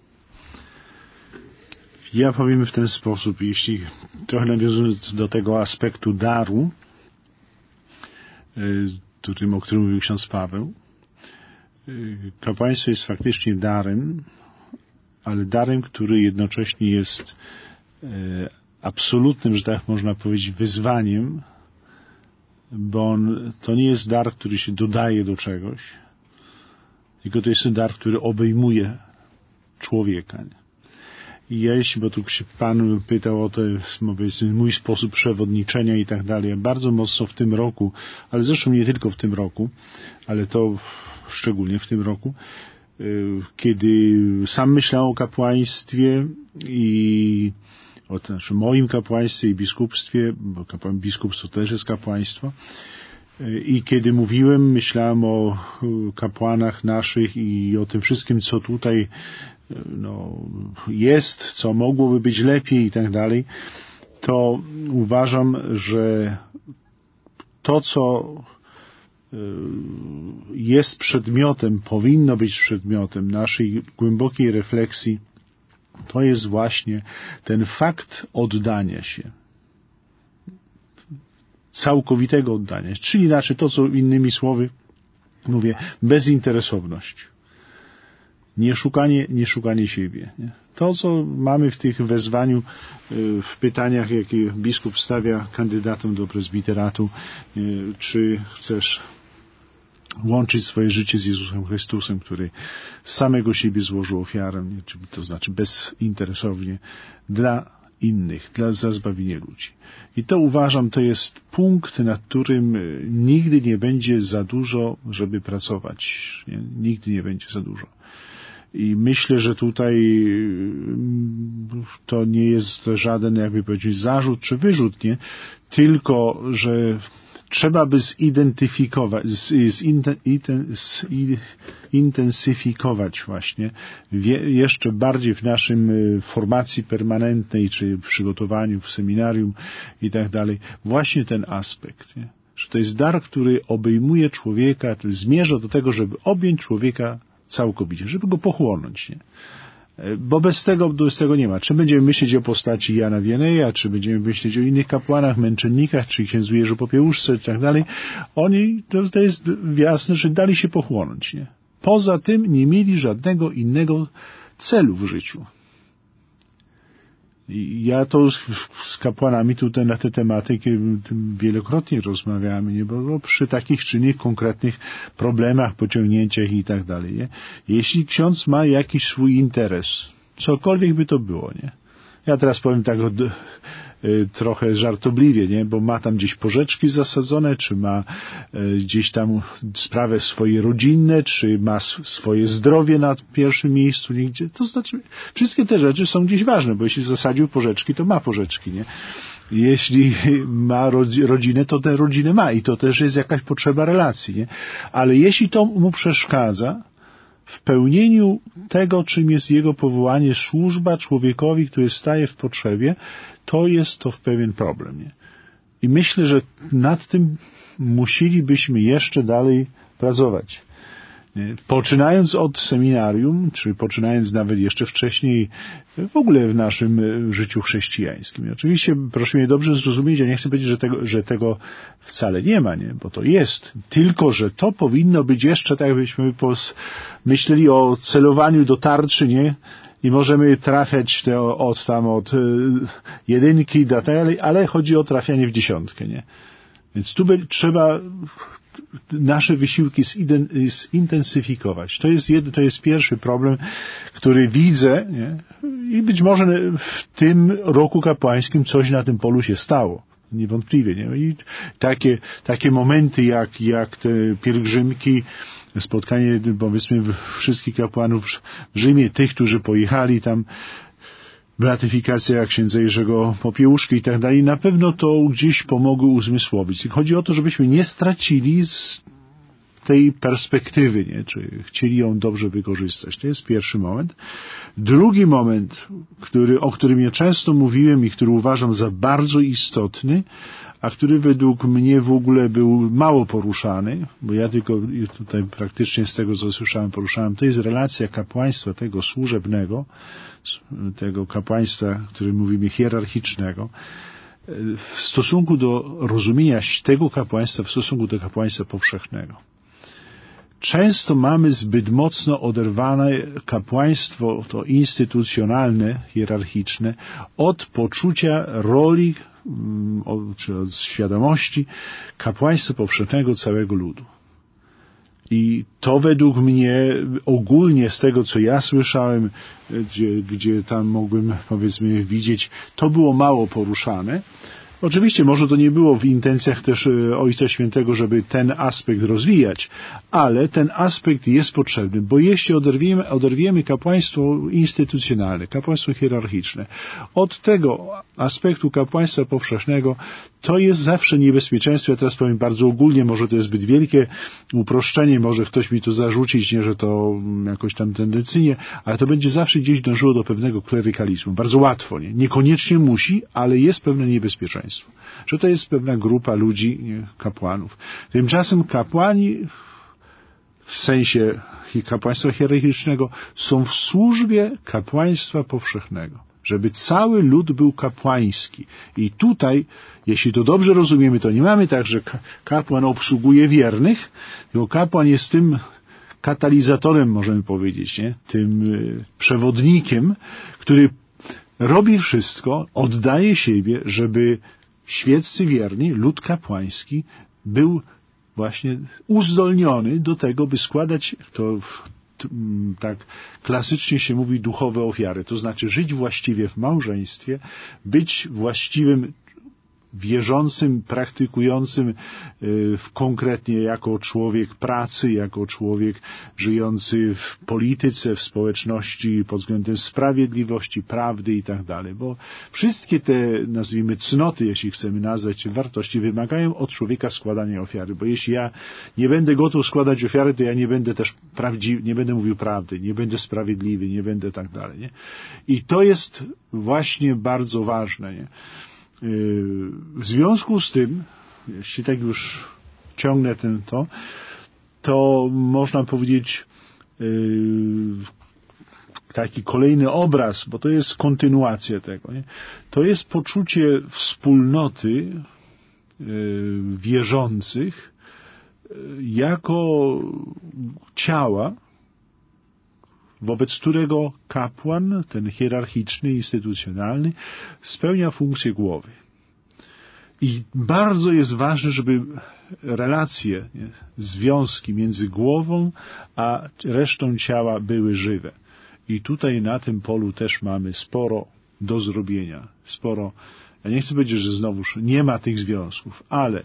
Ja powiem w ten sposób, jeśli trochę nawiązując do tego aspektu daru, o którym mówił ksiądz Paweł, kapłaństwo jest faktycznie darem, ale darem, który jednocześnie jest absolutnym, że tak można powiedzieć, wyzwaniem, bo to nie jest dar, który się dodaje do czegoś, tylko to jest dar, który obejmuje człowieka. I jeśli, bo tu się Pan pytał o to, powiedzmy, mój sposób przewodniczenia i tak dalej, ja bardzo mocno w tym roku, ale zresztą nie tylko w tym roku, ale to szczególnie w tym roku, kiedy sam myślałem o kapłaństwie i znaczy moim kapłaństwie i biskupstwie, bo biskupstwo też jest kapłaństwo, i kiedy myślałem o kapłanach naszych i o tym wszystkim, co tutaj jest, co mogłoby być lepiej i tak dalej, to uważam, że to, co jest przedmiotem, powinno być przedmiotem naszej głębokiej refleksji, to jest właśnie ten fakt oddania się. Całkowitego oddania się. Czyli inaczej to, co innymi słowy mówię, bezinteresowność. Nie szukanie siebie. Nie? To, co mamy w tych wezwaniu, w pytaniach, jakie biskup stawia kandydatom do prezbiteratu, czy chcesz łączyć swoje życie z Jezusem Chrystusem, który samego siebie złożył ofiarę, nie? To znaczy bezinteresownie dla innych, za zbawienie ludzi. I to uważam, to jest punkt, nad którym nigdy nie będzie za dużo, żeby pracować. Nie? Nigdy nie będzie za dużo. I myślę, że tutaj to nie jest żaden, jakby powiedzieć, zarzut czy wyrzut, nie? Tylko, że trzeba by zintensyfikować właśnie jeszcze bardziej w naszym formacji permanentnej, czy w przygotowaniu, w seminarium i tak dalej, właśnie ten aspekt, nie? Że to jest dar, który obejmuje człowieka, który zmierza do tego, żeby objąć człowieka całkowicie, żeby go pochłonąć, nie? Bo bez tego nie ma. Czy będziemy myśleć o postaci Jana Wieneja, czy będziemy myśleć o innych kapłanach, męczennikach, czy księdzu Jerzy Popiełuszce i tak dalej, oni, to jest jasne, że dali się pochłonąć, nie? Poza tym nie mieli żadnego innego celu w życiu. I ja to z kapłanami tutaj na te tematy wielokrotnie rozmawiamy, nie? Bo przy takich czy innych konkretnych problemach, pociągnięciach i tak dalej, nie? Jeśli ksiądz ma jakiś swój interes, cokolwiek by to było, nie? Ja teraz powiem tak trochę żartobliwie, nie? Bo ma tam gdzieś porzeczki zasadzone, czy ma gdzieś tam sprawy swoje rodzinne, czy ma swoje zdrowie na pierwszym miejscu, nigdzie. To znaczy, wszystkie te rzeczy są gdzieś ważne, bo jeśli zasadził porzeczki, to ma porzeczki, nie? Jeśli ma rodzinę, to tę rodzinę ma i to też jest jakaś potrzeba relacji, nie? Ale jeśli to mu przeszkadza w pełnieniu tego, czym jest jego powołanie, służba człowiekowi, który staje w potrzebie, to jest to pewien problem, nie? I myślę, że nad tym musielibyśmy jeszcze dalej pracować. Nie? Poczynając od seminarium, czy poczynając nawet jeszcze wcześniej w ogóle w naszym życiu chrześcijańskim. I oczywiście, proszę mnie dobrze zrozumieć, ja nie chcę powiedzieć, że tego wcale nie ma, nie? Bo to jest. Tylko, że to powinno być jeszcze, tak jakbyśmy myśleli o celowaniu do tarczy, nie? I możemy trafiać od jedynki do dalej, ale chodzi o trafianie w dziesiątkę, nie? Więc tu trzeba nasze wysiłki zintensyfikować. To jest pierwszy problem, który widzę, nie? I być może w tym roku kapłańskim coś na tym polu się stało. Niewątpliwie, nie? I takie momenty jak te pielgrzymki, spotkanie, powiedzmy, wszystkich kapłanów w Rzymie, tych, którzy pojechali tam, beatyfikacja księdza Jerzego Popiełuszki i tak dalej, na pewno to gdzieś pomogły uzmysłowić. Chodzi o to, żebyśmy nie stracili z tej perspektywy, nie? Czy chcieli ją dobrze wykorzystać. To jest pierwszy moment. Drugi moment, o którym ja często mówiłem i który uważam za bardzo istotny, a który według mnie w ogóle był mało poruszany, bo ja tylko tutaj praktycznie z tego, co słyszałem, poruszałem, to jest relacja kapłaństwa tego służebnego, tego kapłaństwa, którym mówimy hierarchicznego, w stosunku do rozumienia tego kapłaństwa, w stosunku do kapłaństwa powszechnego. często mamy zbyt mocno oderwane kapłaństwo, to instytucjonalne, hierarchiczne, od poczucia roli, czy od świadomości kapłaństwa powszechnego całego ludu. I to według mnie ogólnie z tego, co ja słyszałem, gdzie tam mogłem, powiedzmy, widzieć, to było mało poruszane. Oczywiście może to nie było w intencjach też Ojca Świętego, żeby ten aspekt rozwijać, ale ten aspekt jest potrzebny, bo jeśli oderwiemy kapłaństwo instytucjonalne, kapłaństwo hierarchiczne od tego aspektu kapłaństwa powszechnego, to jest zawsze niebezpieczeństwo. Ja teraz powiem bardzo ogólnie, może to jest zbyt wielkie uproszczenie, może ktoś mi tu zarzucić, nie, że to jakoś tam tendencyjnie, ale to będzie zawsze gdzieś dążyło do pewnego klerykalizmu. Bardzo łatwo, nie? Niekoniecznie musi, ale jest pewne niebezpieczeństwo. Że to jest pewna grupa ludzi, nie, kapłanów. Tymczasem kapłani w sensie kapłaństwa hierarchicznego są w służbie kapłaństwa powszechnego. Żeby cały lud był kapłański. I tutaj, jeśli to dobrze rozumiemy, to nie mamy tak, że kapłan obsługuje wiernych, tylko kapłan jest tym katalizatorem, możemy powiedzieć, nie? Tym przewodnikiem, który robi wszystko, oddaje siebie, żeby świeccy wierni, lud kapłański był właśnie uzdolniony do tego, by składać, to tak klasycznie się mówi, duchowe ofiary. To znaczy żyć właściwie w małżeństwie, być właściwym wierzącym, praktykującym konkretnie jako człowiek pracy, jako człowiek żyjący w polityce, w społeczności pod względem sprawiedliwości, prawdy i tak dalej. Bo wszystkie te, nazwijmy, cnoty, jeśli chcemy nazwać, czy wartości, wymagają od człowieka składania ofiary. Bo jeśli ja nie będę gotów składać ofiary, to ja nie będę też prawdziwy, nie będę mówił prawdy, nie będę sprawiedliwy, nie będę tak dalej. Nie? I to jest właśnie bardzo ważne. Nie? W związku z tym, jeśli tak już ciągnę to można powiedzieć taki kolejny obraz, bo to jest kontynuacja tego. Nie? To jest poczucie wspólnoty wierzących jako ciała, wobec którego kapłan, ten hierarchiczny, instytucjonalny, spełnia funkcję głowy. I bardzo jest ważne, żeby relacje, nie, związki między głową a resztą ciała były żywe. I tutaj na tym polu też mamy sporo do zrobienia. Ja nie chcę powiedzieć, że znowuż nie ma tych związków, ale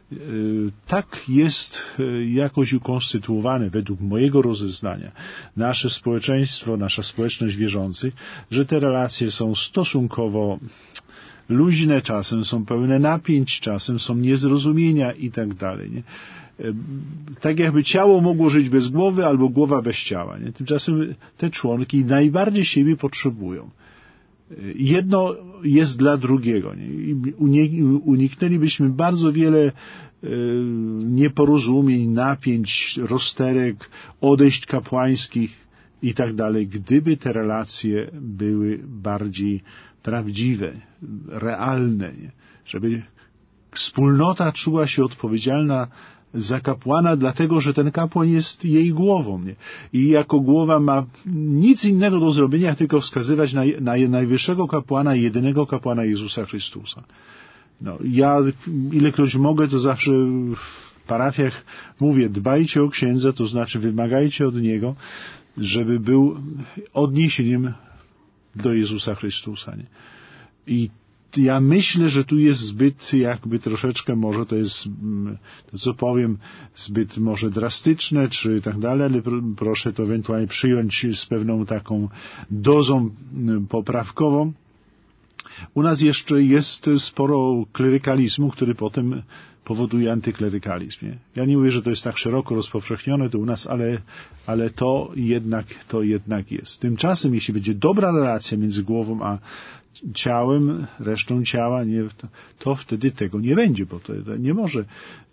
tak jest jakoś ukonstytuowane według mojego rozeznania nasze społeczeństwo, nasza społeczność wierzących, że te relacje są stosunkowo luźne, czasem są pełne napięć, czasem są niezrozumienia i tak dalej. Nie? Tak jakby ciało mogło żyć bez głowy albo głowa bez ciała. Nie? Tymczasem te członki najbardziej siebie potrzebują. Jedno jest dla drugiego. Uniknęlibyśmy bardzo wiele nieporozumień, napięć, rozterek, odejść kapłańskich i tak dalej, gdyby te relacje były bardziej prawdziwe, realne, żeby wspólnota czuła się odpowiedzialna za kapłana, dlatego, że ten kapłan jest jej głową. Nie? I jako głowa ma nic innego do zrobienia, jak tylko wskazywać na najwyższego kapłana, jedynego kapłana Jezusa Chrystusa. No, ja ilekroć mogę, to zawsze w parafiach mówię, dbajcie o księdza, to znaczy wymagajcie od niego, żeby był odniesieniem do Jezusa Chrystusa. Nie? I ja myślę, że tu jest zbyt jakby troszeczkę, może to jest, to co powiem, zbyt może drastyczne, czy tak dalej, ale proszę to ewentualnie przyjąć z pewną taką dozą poprawkową. U nas jeszcze jest sporo klerykalizmu, który potem powoduje antyklerykalizm. Nie? Ja nie mówię, że to jest tak szeroko rozpowszechnione to u nas, ale to jednak jest. Tymczasem, jeśli będzie dobra relacja między głową a ciałem, resztą ciała, nie, to wtedy tego nie będzie, bo to nie może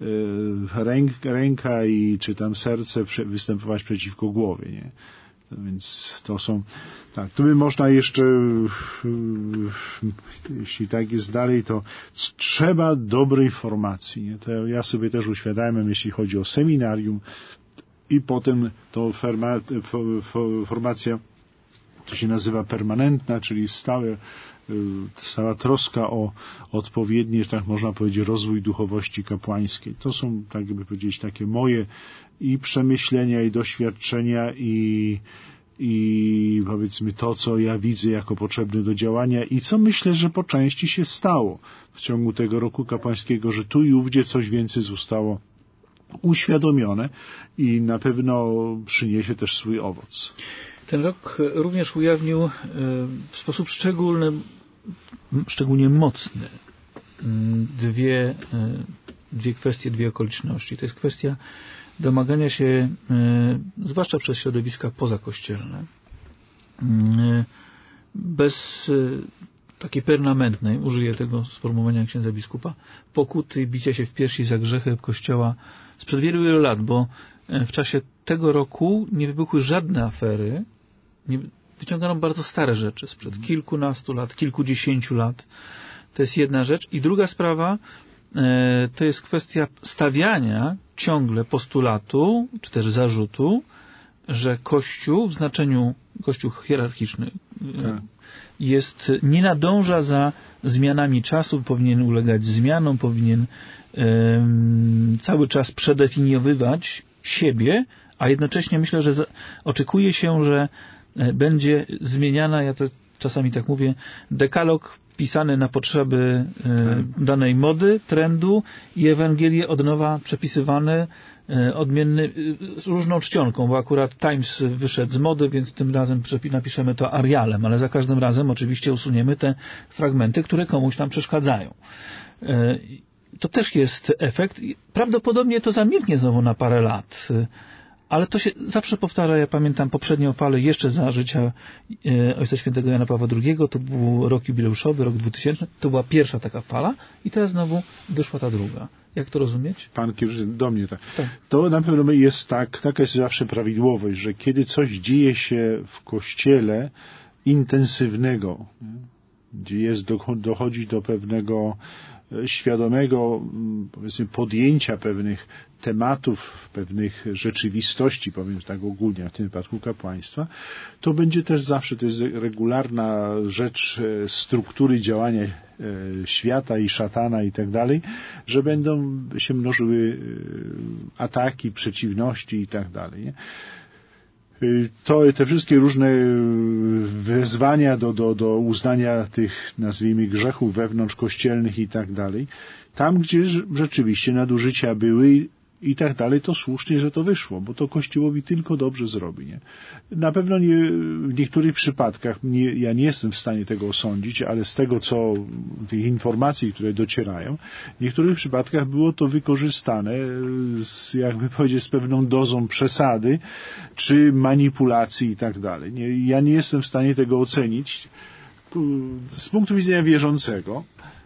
ręka i czy tam serce występować przeciwko głowie. Nie? Więc to są, tak, tu by można jeszcze, jeśli tak jest dalej, to trzeba dobrej formacji. Nie? To ja sobie też uświadamiam, jeśli chodzi o seminarium, i potem to formacja, to się nazywa permanentna, czyli stała troska o odpowiedni, tak można powiedzieć, rozwój duchowości kapłańskiej. To są, tak jakby powiedzieć, takie moje i przemyślenia, i doświadczenia, i powiedzmy to, co ja widzę jako potrzebne do działania i co myślę, że po części się stało w ciągu tego roku kapłańskiego, że tu i ówdzie coś więcej zostało uświadomione i na pewno przyniesie też swój owoc. Ten rok również ujawnił w sposób szczególnie mocny dwie kwestie, dwie okoliczności. To jest kwestia domagania się, zwłaszcza przez środowiska pozakościelne, bez takiej permanentnej, użyję tego sformułowania księdza biskupa, pokuty, bicia się w piersi za grzechy Kościoła sprzed wielu, wielu lat, bo w czasie tego roku nie wybuchły żadne afery, wyciągano bardzo stare rzeczy sprzed kilkunastu lat, kilkudziesięciu lat. To jest jedna rzecz. I druga sprawa to jest kwestia stawiania ciągle postulatu, czy też zarzutu, że Kościół w znaczeniu Kościół hierarchiczny nie nadąża za zmianami czasu, powinien ulegać zmianom, powinien cały czas przedefiniowywać siebie, a jednocześnie myślę, że oczekuje się, że będzie zmieniana, ja to czasami tak mówię, dekalog pisany na potrzeby danej mody, trendu i Ewangelie od nowa przepisywane odmienny, z różną czcionką, bo akurat Times wyszedł z mody, więc tym razem napiszemy to Arialem, ale za każdym razem oczywiście usuniemy te fragmenty, które komuś tam przeszkadzają. To też jest efekt. Prawdopodobnie to zamilknie znowu na parę lat. Ale to się zawsze powtarza, ja pamiętam poprzednią falę jeszcze za życia Ojca Świętego Jana Pawła II, to był rok jubileuszowy, rok 2000, to była pierwsza taka fala i teraz znowu wyszła ta druga. Jak to rozumieć? Pan kieruje do mnie tak. To na pewno jest taka jest zawsze prawidłowość, że kiedy coś dzieje się w Kościele intensywnego, gdzie dochodzi do pewnego świadomego, powiedzmy, podjęcia pewnych tematów, pewnych rzeczywistości, powiem tak ogólnie, w tym wypadku kapłaństwa, to będzie też zawsze, to jest regularna rzecz struktury działania świata i szatana i tak dalej, że będą się mnożyły ataki, przeciwności i tak dalej, nie? Te wszystkie różne wezwania do uznania tych, nazwijmy, grzechów wewnątrzkościelnych i tak dalej, tam, gdzie rzeczywiście nadużycia były i tak dalej, to słusznie, że to wyszło, bo to Kościołowi tylko dobrze zrobi. Nie? Na pewno w niektórych przypadkach, ja nie jestem w stanie tego osądzić, ale z tego, tych informacji, które docierają, w niektórych przypadkach było to wykorzystane jakby powiedzieć, z pewną dozą przesady, czy manipulacji i tak dalej. Ja nie jestem w stanie tego ocenić z punktu widzenia wierzącego.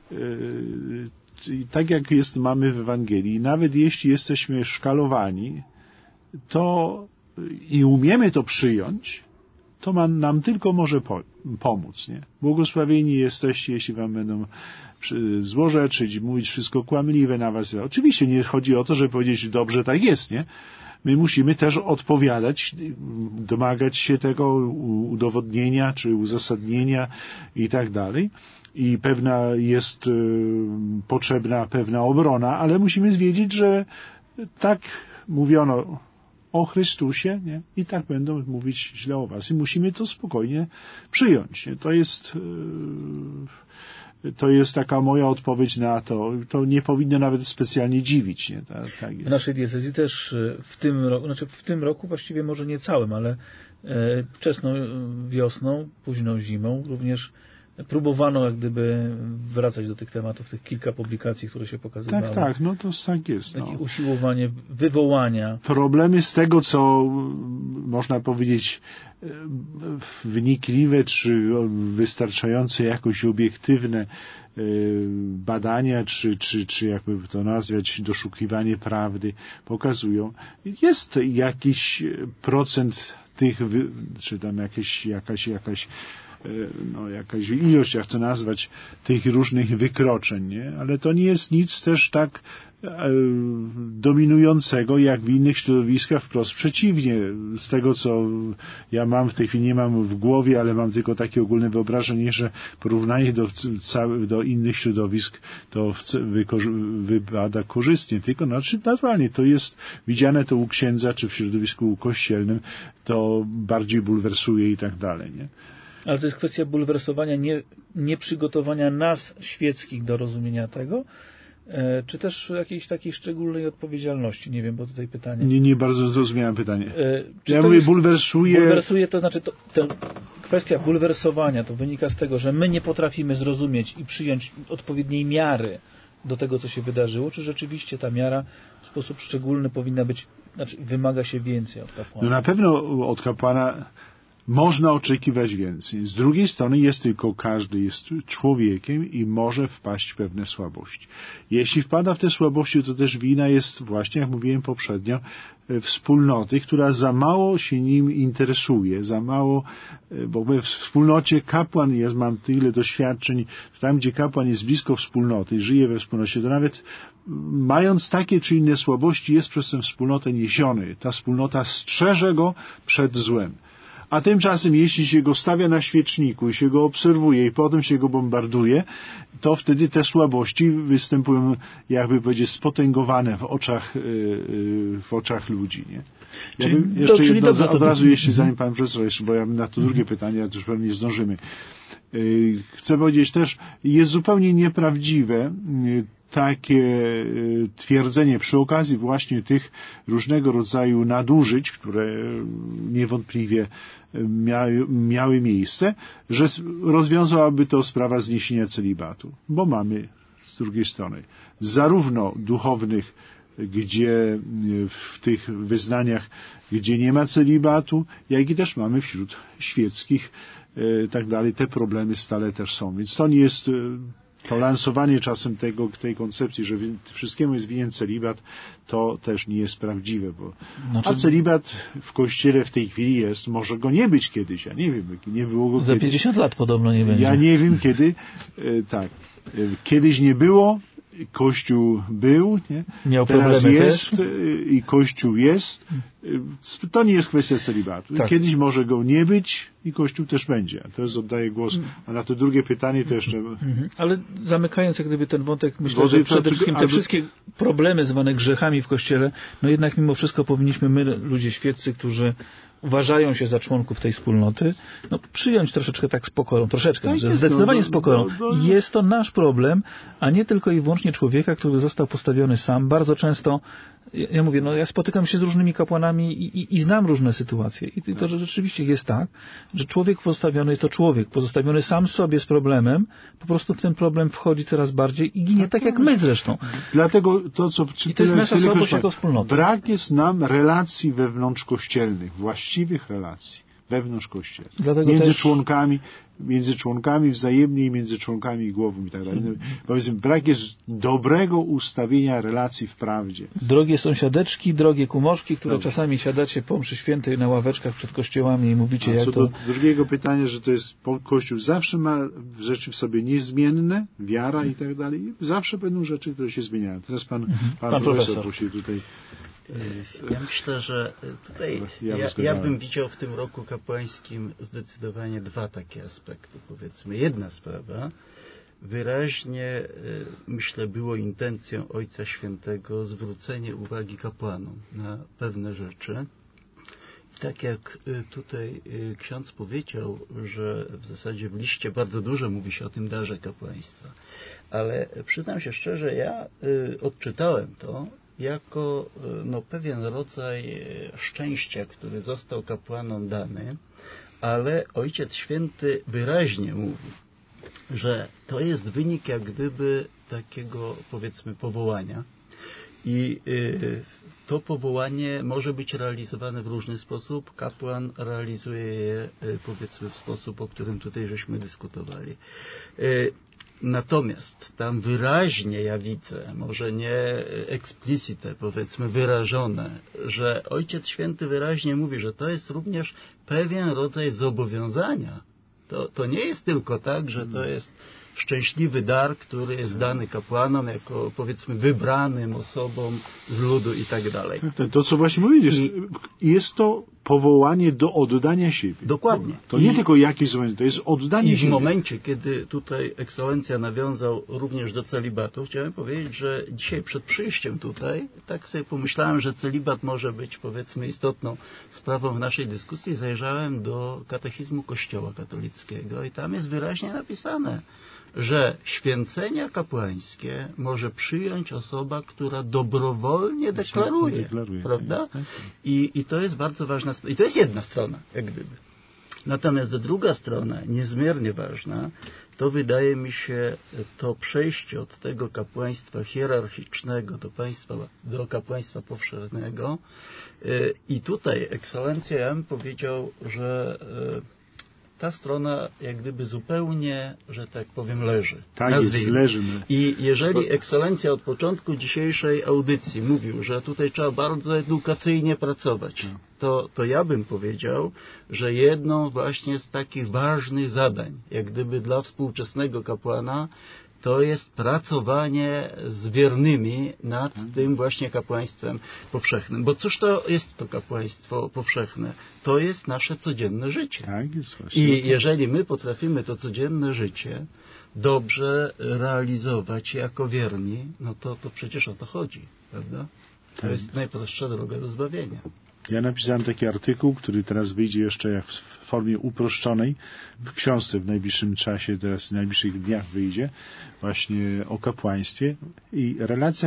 I tak jak mamy w Ewangelii, nawet jeśli jesteśmy szkalowani, to i umiemy to przyjąć, to nam tylko może pomóc. Nie? Błogosławieni jesteście, jeśli wam będą złorzeczyć, mówić wszystko kłamliwe na was. Oczywiście nie chodzi o to, żeby powiedzieć, dobrze tak jest, nie? My musimy też odpowiadać, domagać się tego udowodnienia, czy uzasadnienia i tak dalej. I jest potrzebna pewna obrona, ale musimy wiedzieć, że tak mówiono o Chrystusie, nie? I tak będą mówić źle o was. I musimy to spokojnie przyjąć. Nie? To jest taka moja odpowiedź na to. To nie powinno nawet specjalnie dziwić. Nie? Tak jest. W naszej diecezji też w tym roku właściwie może nie całym, ale wczesną wiosną, późną zimą również próbowano jak gdyby wracać do tych tematów, tych kilka publikacji, które się pokazywały. Tak, no to tak jest. Takie usiłowanie wywołania. Problemy z tego, co można powiedzieć wynikliwe, czy wystarczające jakoś obiektywne badania, czy jakby to nazwać, doszukiwanie prawdy pokazują. Jest jakiś procent tych, czy tam jakaś jakaś ilość, jak to nazwać, tych różnych wykroczeń, nie? Ale to nie jest nic też tak dominującego jak w innych środowiskach, wprost przeciwnie. Z tego, co ja mam w tej chwili, nie mam w głowie, ale mam tylko takie ogólne wyobrażenie, że porównanie do innych środowisk to wypada korzystnie. Tylko naturalnie to jest widziane to u księdza, czy w środowisku kościelnym, to bardziej bulwersuje i tak dalej, nie? Ale to jest kwestia bulwersowania, nie przygotowania nas świeckich do rozumienia tego, czy też jakiejś takiej szczególnej odpowiedzialności? Nie wiem, bo tutaj pytanie... Nie bardzo zrozumiałem pytanie. Ja mówię bulwersuje... Bulwersuje, to znaczy kwestia bulwersowania to wynika z tego, że my nie potrafimy zrozumieć i przyjąć odpowiedniej miary do tego, co się wydarzyło, czy rzeczywiście ta miara w sposób szczególny powinna być, znaczy wymaga się więcej od kapłana? No na pewno od kapłana można oczekiwać więcej. Z drugiej strony każdy jest człowiekiem i może wpaść w pewne słabości. Jeśli wpada w te słabości, to też wina jest właśnie, jak mówiłem poprzednio, wspólnoty, która za mało się nim interesuje, za mało, bo w wspólnocie kapłan jest, mam tyle doświadczeń, tam gdzie kapłan jest blisko wspólnoty, żyje we wspólnocie, to nawet mając takie czy inne słabości, jest przez tę wspólnotę niesiony. Ta wspólnota strzeże go przed złem. A tymczasem, jeśli się go stawia na świeczniku i się go obserwuje i potem się go bombarduje, to wtedy te słabości występują, jakby powiedzieć, spotęgowane w oczach ludzi. Nie? Ja bym jeszcze jedno, od razu, jeśli zanim pan profesor, jeszcze, bo ja bym na to drugie pytanie, a to już pewnie nie zdążymy. Chcę powiedzieć też, jest zupełnie nieprawdziwe takie twierdzenie przy okazji właśnie tych różnego rodzaju nadużyć, które niewątpliwie miały miejsce, że rozwiązałaby to sprawa zniesienia celibatu. Bo mamy z drugiej strony zarówno duchownych, gdzie w tych wyznaniach, gdzie nie ma celibatu, jak i też mamy wśród świeckich tak dalej. Te problemy stale też są. Więc to nie jest to lansowanie czasem tej koncepcji, że wszystkiemu jest winien celibat, to też nie jest prawdziwe, bo a celibat w Kościele w tej chwili jest, może go nie być kiedyś, ja nie wiem, nie było go za 50 lat podobno nie będzie. Ja nie wiem kiedy, tak, kiedyś nie było, Kościół był, nie? Miał teraz jest też. I Kościół jest. To nie jest kwestia celibatu. Tak. Kiedyś może go nie być i Kościół też będzie. Teraz oddaję głos. A na to drugie pytanie to jeszcze... Ale zamykając jak gdyby ten wątek, myślę, że przede wszystkim te wszystkie problemy zwane grzechami w Kościele, no jednak mimo wszystko powinniśmy my, ludzie świeccy, którzy uważają się za członków tej wspólnoty, no przyjąć troszeczkę tak z pokorą, że zdecydowanie z pokorą. Jest to nasz problem, a nie tylko i wyłącznie człowieka, który został postawiony sam. Bardzo często, ja mówię, ja spotykam się z różnymi kapłanami i znam różne sytuacje. I to, że rzeczywiście jest tak, że człowiek pozostawiony jest to człowiek, pozostawiony sam sobie z problemem, po prostu w ten problem wchodzi coraz bardziej i ginie tak jak my zresztą. Dlatego to, co... I to jest nasza słabość jako wspólnoty. Brak jest nam relacji wewnątrzkościelnych, właściwych relacji wewnątrz Kościoła. Między członkami wzajemnie i między członkami głową i tak dalej. Powiedzmy, brak jest dobrego ustawienia relacji w prawdzie. Drogie sąsiadeczki, drogie kumoszki, które czasami siadacie po mszy świętej na ławeczkach przed kościołami i mówicie, jak to... do drugiego pytania, że to jest Kościół zawsze ma rzeczy w sobie niezmienne, wiara i tak dalej. Zawsze będą rzeczy, które się zmieniają. Teraz pan profesor prosi tutaj... Ja myślę, że tutaj ja bym widział w tym roku kapłańskim zdecydowanie dwa takie aspekty, powiedzmy. Jedna sprawa, wyraźnie, myślę, było intencją Ojca Świętego zwrócenie uwagi kapłanom na pewne rzeczy. I tak jak tutaj ksiądz powiedział, że w zasadzie w liście bardzo dużo mówi się o tym darze kapłaństwa, ale przyznam się szczerze, ja odczytałem to jako pewien rodzaj szczęścia, który został kapłanom dany, ale Ojciec Święty wyraźnie mówi, że to jest wynik jak gdyby takiego, powiedzmy, powołania i to powołanie może być realizowane w różny sposób. Kapłan realizuje je, powiedzmy, w sposób, o którym tutaj żeśmy dyskutowali. Natomiast tam wyraźnie ja widzę, może nie explicite, powiedzmy, wyrażone, że Ojciec Święty wyraźnie mówi, że to jest również pewien rodzaj zobowiązania To nie jest tylko tak, że to jest szczęśliwy dar, który jest dany kapłanom jako, powiedzmy, wybranym osobom z ludu i tak dalej. To, co właśnie mówisz, jest to powołanie do oddania siebie. Dokładnie. To nie tylko jakieś zwołanie, to jest oddanie siebie. I w momencie, kiedy tutaj ekscelencja nawiązał również do celibatu, chciałem powiedzieć, że dzisiaj przed przyjściem tutaj, tak sobie pomyślałem, że celibat może być, powiedzmy, istotną sprawą w naszej dyskusji. Zajrzałem do katechizmu Kościoła katolickiego i tam jest wyraźnie napisane, że święcenia kapłańskie może przyjąć osoba, która dobrowolnie deklaruje, prawda? I to jest bardzo ważna sprawa. I to jest jedna strona, jak gdyby. Natomiast druga strona, niezmiernie ważna, to wydaje mi się to przejście od tego kapłaństwa hierarchicznego do kapłaństwa powszechnego. I tutaj, ekscelencja, ja bym powiedział, że ta strona jak gdyby zupełnie, że tak powiem, leży. Tak jest, leży. I jeżeli ekscelencja od początku dzisiejszej audycji mówił, że tutaj trzeba bardzo edukacyjnie pracować, to ja bym powiedział, że jedną właśnie z takich ważnych zadań, jak gdyby dla współczesnego kapłana, to jest pracowanie z wiernymi nad tym właśnie kapłaństwem powszechnym. Bo cóż to jest to kapłaństwo powszechne? To jest nasze codzienne życie. Tak jest właśnie. I jeżeli my potrafimy to codzienne życie dobrze realizować jako wierni, no to przecież o to chodzi, prawda? To jest najprostsza droga do zbawienia. Ja napisałem taki artykuł, który teraz wyjdzie jeszcze jak w formie uproszczonej w książce w najbliższym czasie, teraz w najbliższych dniach wyjdzie, właśnie o kapłaństwie i relacja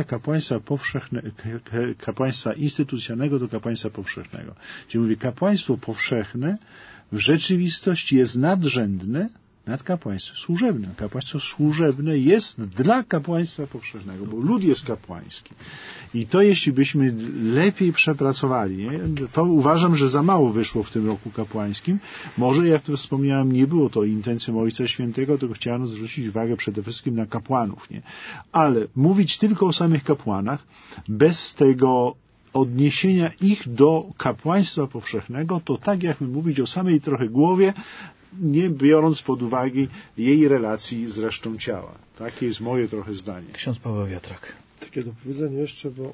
kapłaństwa instytucjonalnego do kapłaństwa powszechnego. Czyli mówię, kapłaństwo powszechne w rzeczywistości jest nadrzędne nad kapłaństwem służebnym. Kapłaństwo służebne jest dla kapłaństwa powszechnego, bo lud jest kapłański. I to jeśli byśmy lepiej przepracowali, nie? To uważam, że za mało wyszło w tym roku kapłańskim. Może, jak to wspomniałem, nie było to intencją Ojca Świętego, tylko chciano zwrócić uwagę przede wszystkim na kapłanów. Nie? Ale mówić tylko o samych kapłanach, bez tego odniesienia ich do kapłaństwa powszechnego, to tak jakby mówić o samej trochę głowie, nie biorąc pod uwagę jej relacji z resztą ciała. Takie jest moje trochę zdanie. Ksiądz Paweł Wiatrak. Takie do powiedzenia jeszcze, bo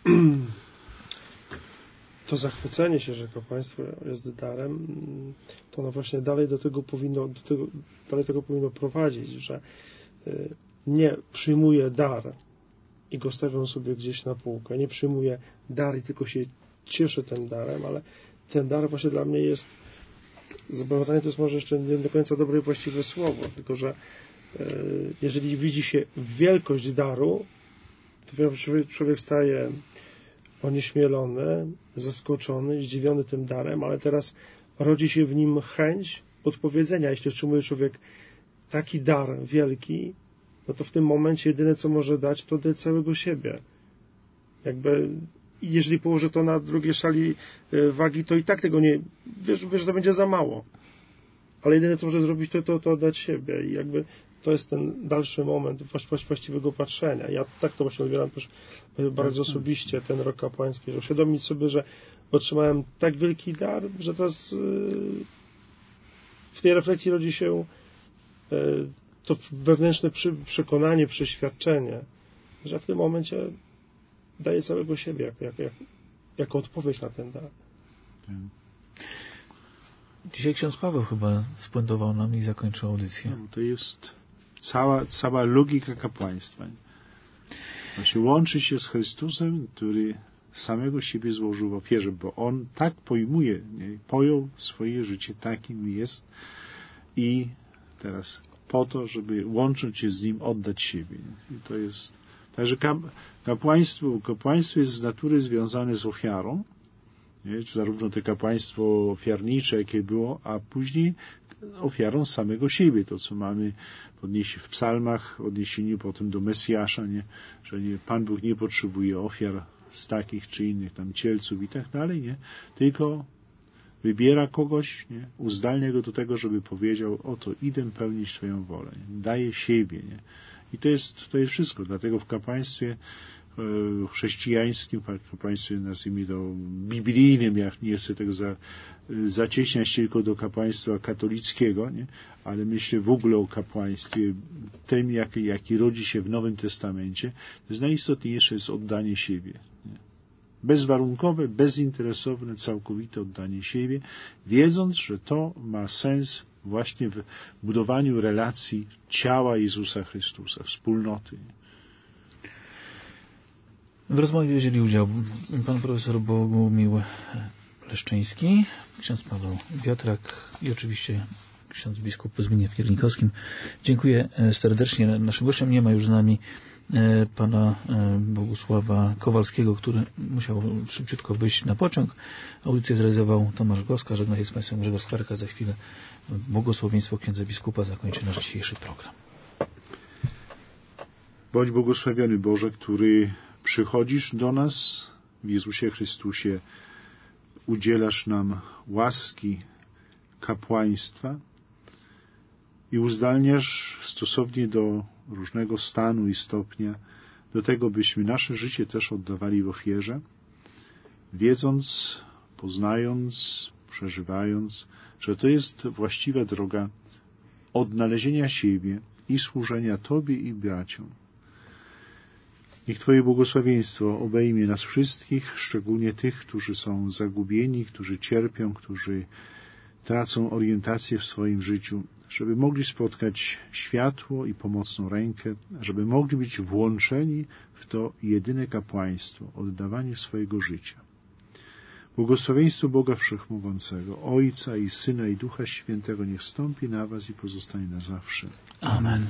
to zachwycenie się, że kapłaństwo jest darem, to ono właśnie dalej tego powinno prowadzić, że nie przyjmuję dar i go stawiam sobie gdzieś na półkę, nie przyjmuję dar i tylko się cieszę tym darem, ale ten dar właśnie dla mnie jest zobowiązanie, to jest może jeszcze nie do końca dobre i właściwe słowo, tylko że jeżeli widzi się wielkość daru, to człowiek staje onieśmielony, zaskoczony, zdziwiony tym darem, ale teraz rodzi się w nim chęć odpowiedzenia. Jeśli otrzymuje człowiek taki dar wielki, no to w tym momencie jedyne, co może dać, to daje całego siebie. Jakby jeżeli położę to na drugiej szali wagi, to i tak tego nie... Wiesz, że to będzie za mało. Ale jedyne, co może zrobić, to dać siebie. I jakby to jest ten dalszy moment właściwego patrzenia. Ja tak to właśnie odbieram też bardzo osobiście, ten rok kapłański, że uświadomić sobie, że otrzymałem tak wielki dar, że teraz w tej refleksji rodzi się to wewnętrzne przekonanie, przeświadczenie, że w tym momencie daje całego siebie jako odpowiedź na ten dar. Dzisiaj ksiądz Paweł chyba spuentował nam i zakończył audycję. No, to jest cała logika kapłaństwa. Właśnie łączy się z Chrystusem, który samego siebie złożył w ofierze, bo On tak pojmuje, pojął swoje życie takim jest i teraz po to, żeby łącząc się z Nim oddać siebie. I to jest także kapłaństwo jest z natury związane z ofiarą, nie? Zarówno to kapłaństwo ofiarnicze, jakie było, a później ofiarą samego siebie, to co mamy w psalmach, w odniesieniu potem do Mesjasza, nie? Że Pan Bóg nie potrzebuje ofiar z takich czy innych tam cielców i tak dalej, nie? Tylko wybiera kogoś, nie? Uzdalnia go do tego, żeby powiedział, oto idę pełnić Twoją wolę. Nie? Daje siebie, nie? I to jest wszystko. Dlatego w kapłaństwie chrześcijańskim, w kapłaństwie, nazwijmy to, biblijnym, jak nie chcę tego zacieśniać tylko do kapłaństwa katolickiego, nie? Ale myślę w ogóle o kapłaństwie tym, jaki rodzi się w Nowym Testamencie, to jest najistotniejsze jest oddanie siebie. Nie? Bezwarunkowe, bezinteresowne, całkowite oddanie siebie, wiedząc, że to ma sens właśnie w budowaniu relacji ciała Jezusa Chrystusa, wspólnoty. W rozmowie wzięli udział pan profesor Bogumił Leszczyński, ksiądz Paweł Wiatrak i oczywiście ksiądz biskup Zbigniew Kiernikowski. Dziękuję serdecznie. Naszym gościem nie ma już z nami pana Bogusława Kowalskiego, który musiał szybciutko wyjść na pociąg. Audycję zrealizował Tomasz Goska. Żegna się z państwem Grzegorz Skwarka. Za chwilę błogosławieństwo księdza biskupa zakończy nasz dzisiejszy program. Bądź błogosławiony Boże, który przychodzisz do nas w Jezusie Chrystusie, udzielasz nam łaski kapłaństwa i uzdalniasz stosownie do różnego stanu i stopnia do tego, byśmy nasze życie też oddawali w ofierze, wiedząc, poznając, przeżywając, że to jest właściwa droga odnalezienia siebie i służenia Tobie i braciom. Niech Twoje błogosławieństwo obejmie nas wszystkich, szczególnie tych, którzy są zagubieni, którzy cierpią, którzy tracą orientację w swoim życiu, żeby mogli spotkać światło i pomocną rękę, żeby mogli być włączeni w to jedyne kapłaństwo, oddawanie swojego życia. Błogosławieństwo Boga Wszechmogącego, Ojca i Syna i Ducha Świętego niech stąpi na Was i pozostanie na zawsze. Amen.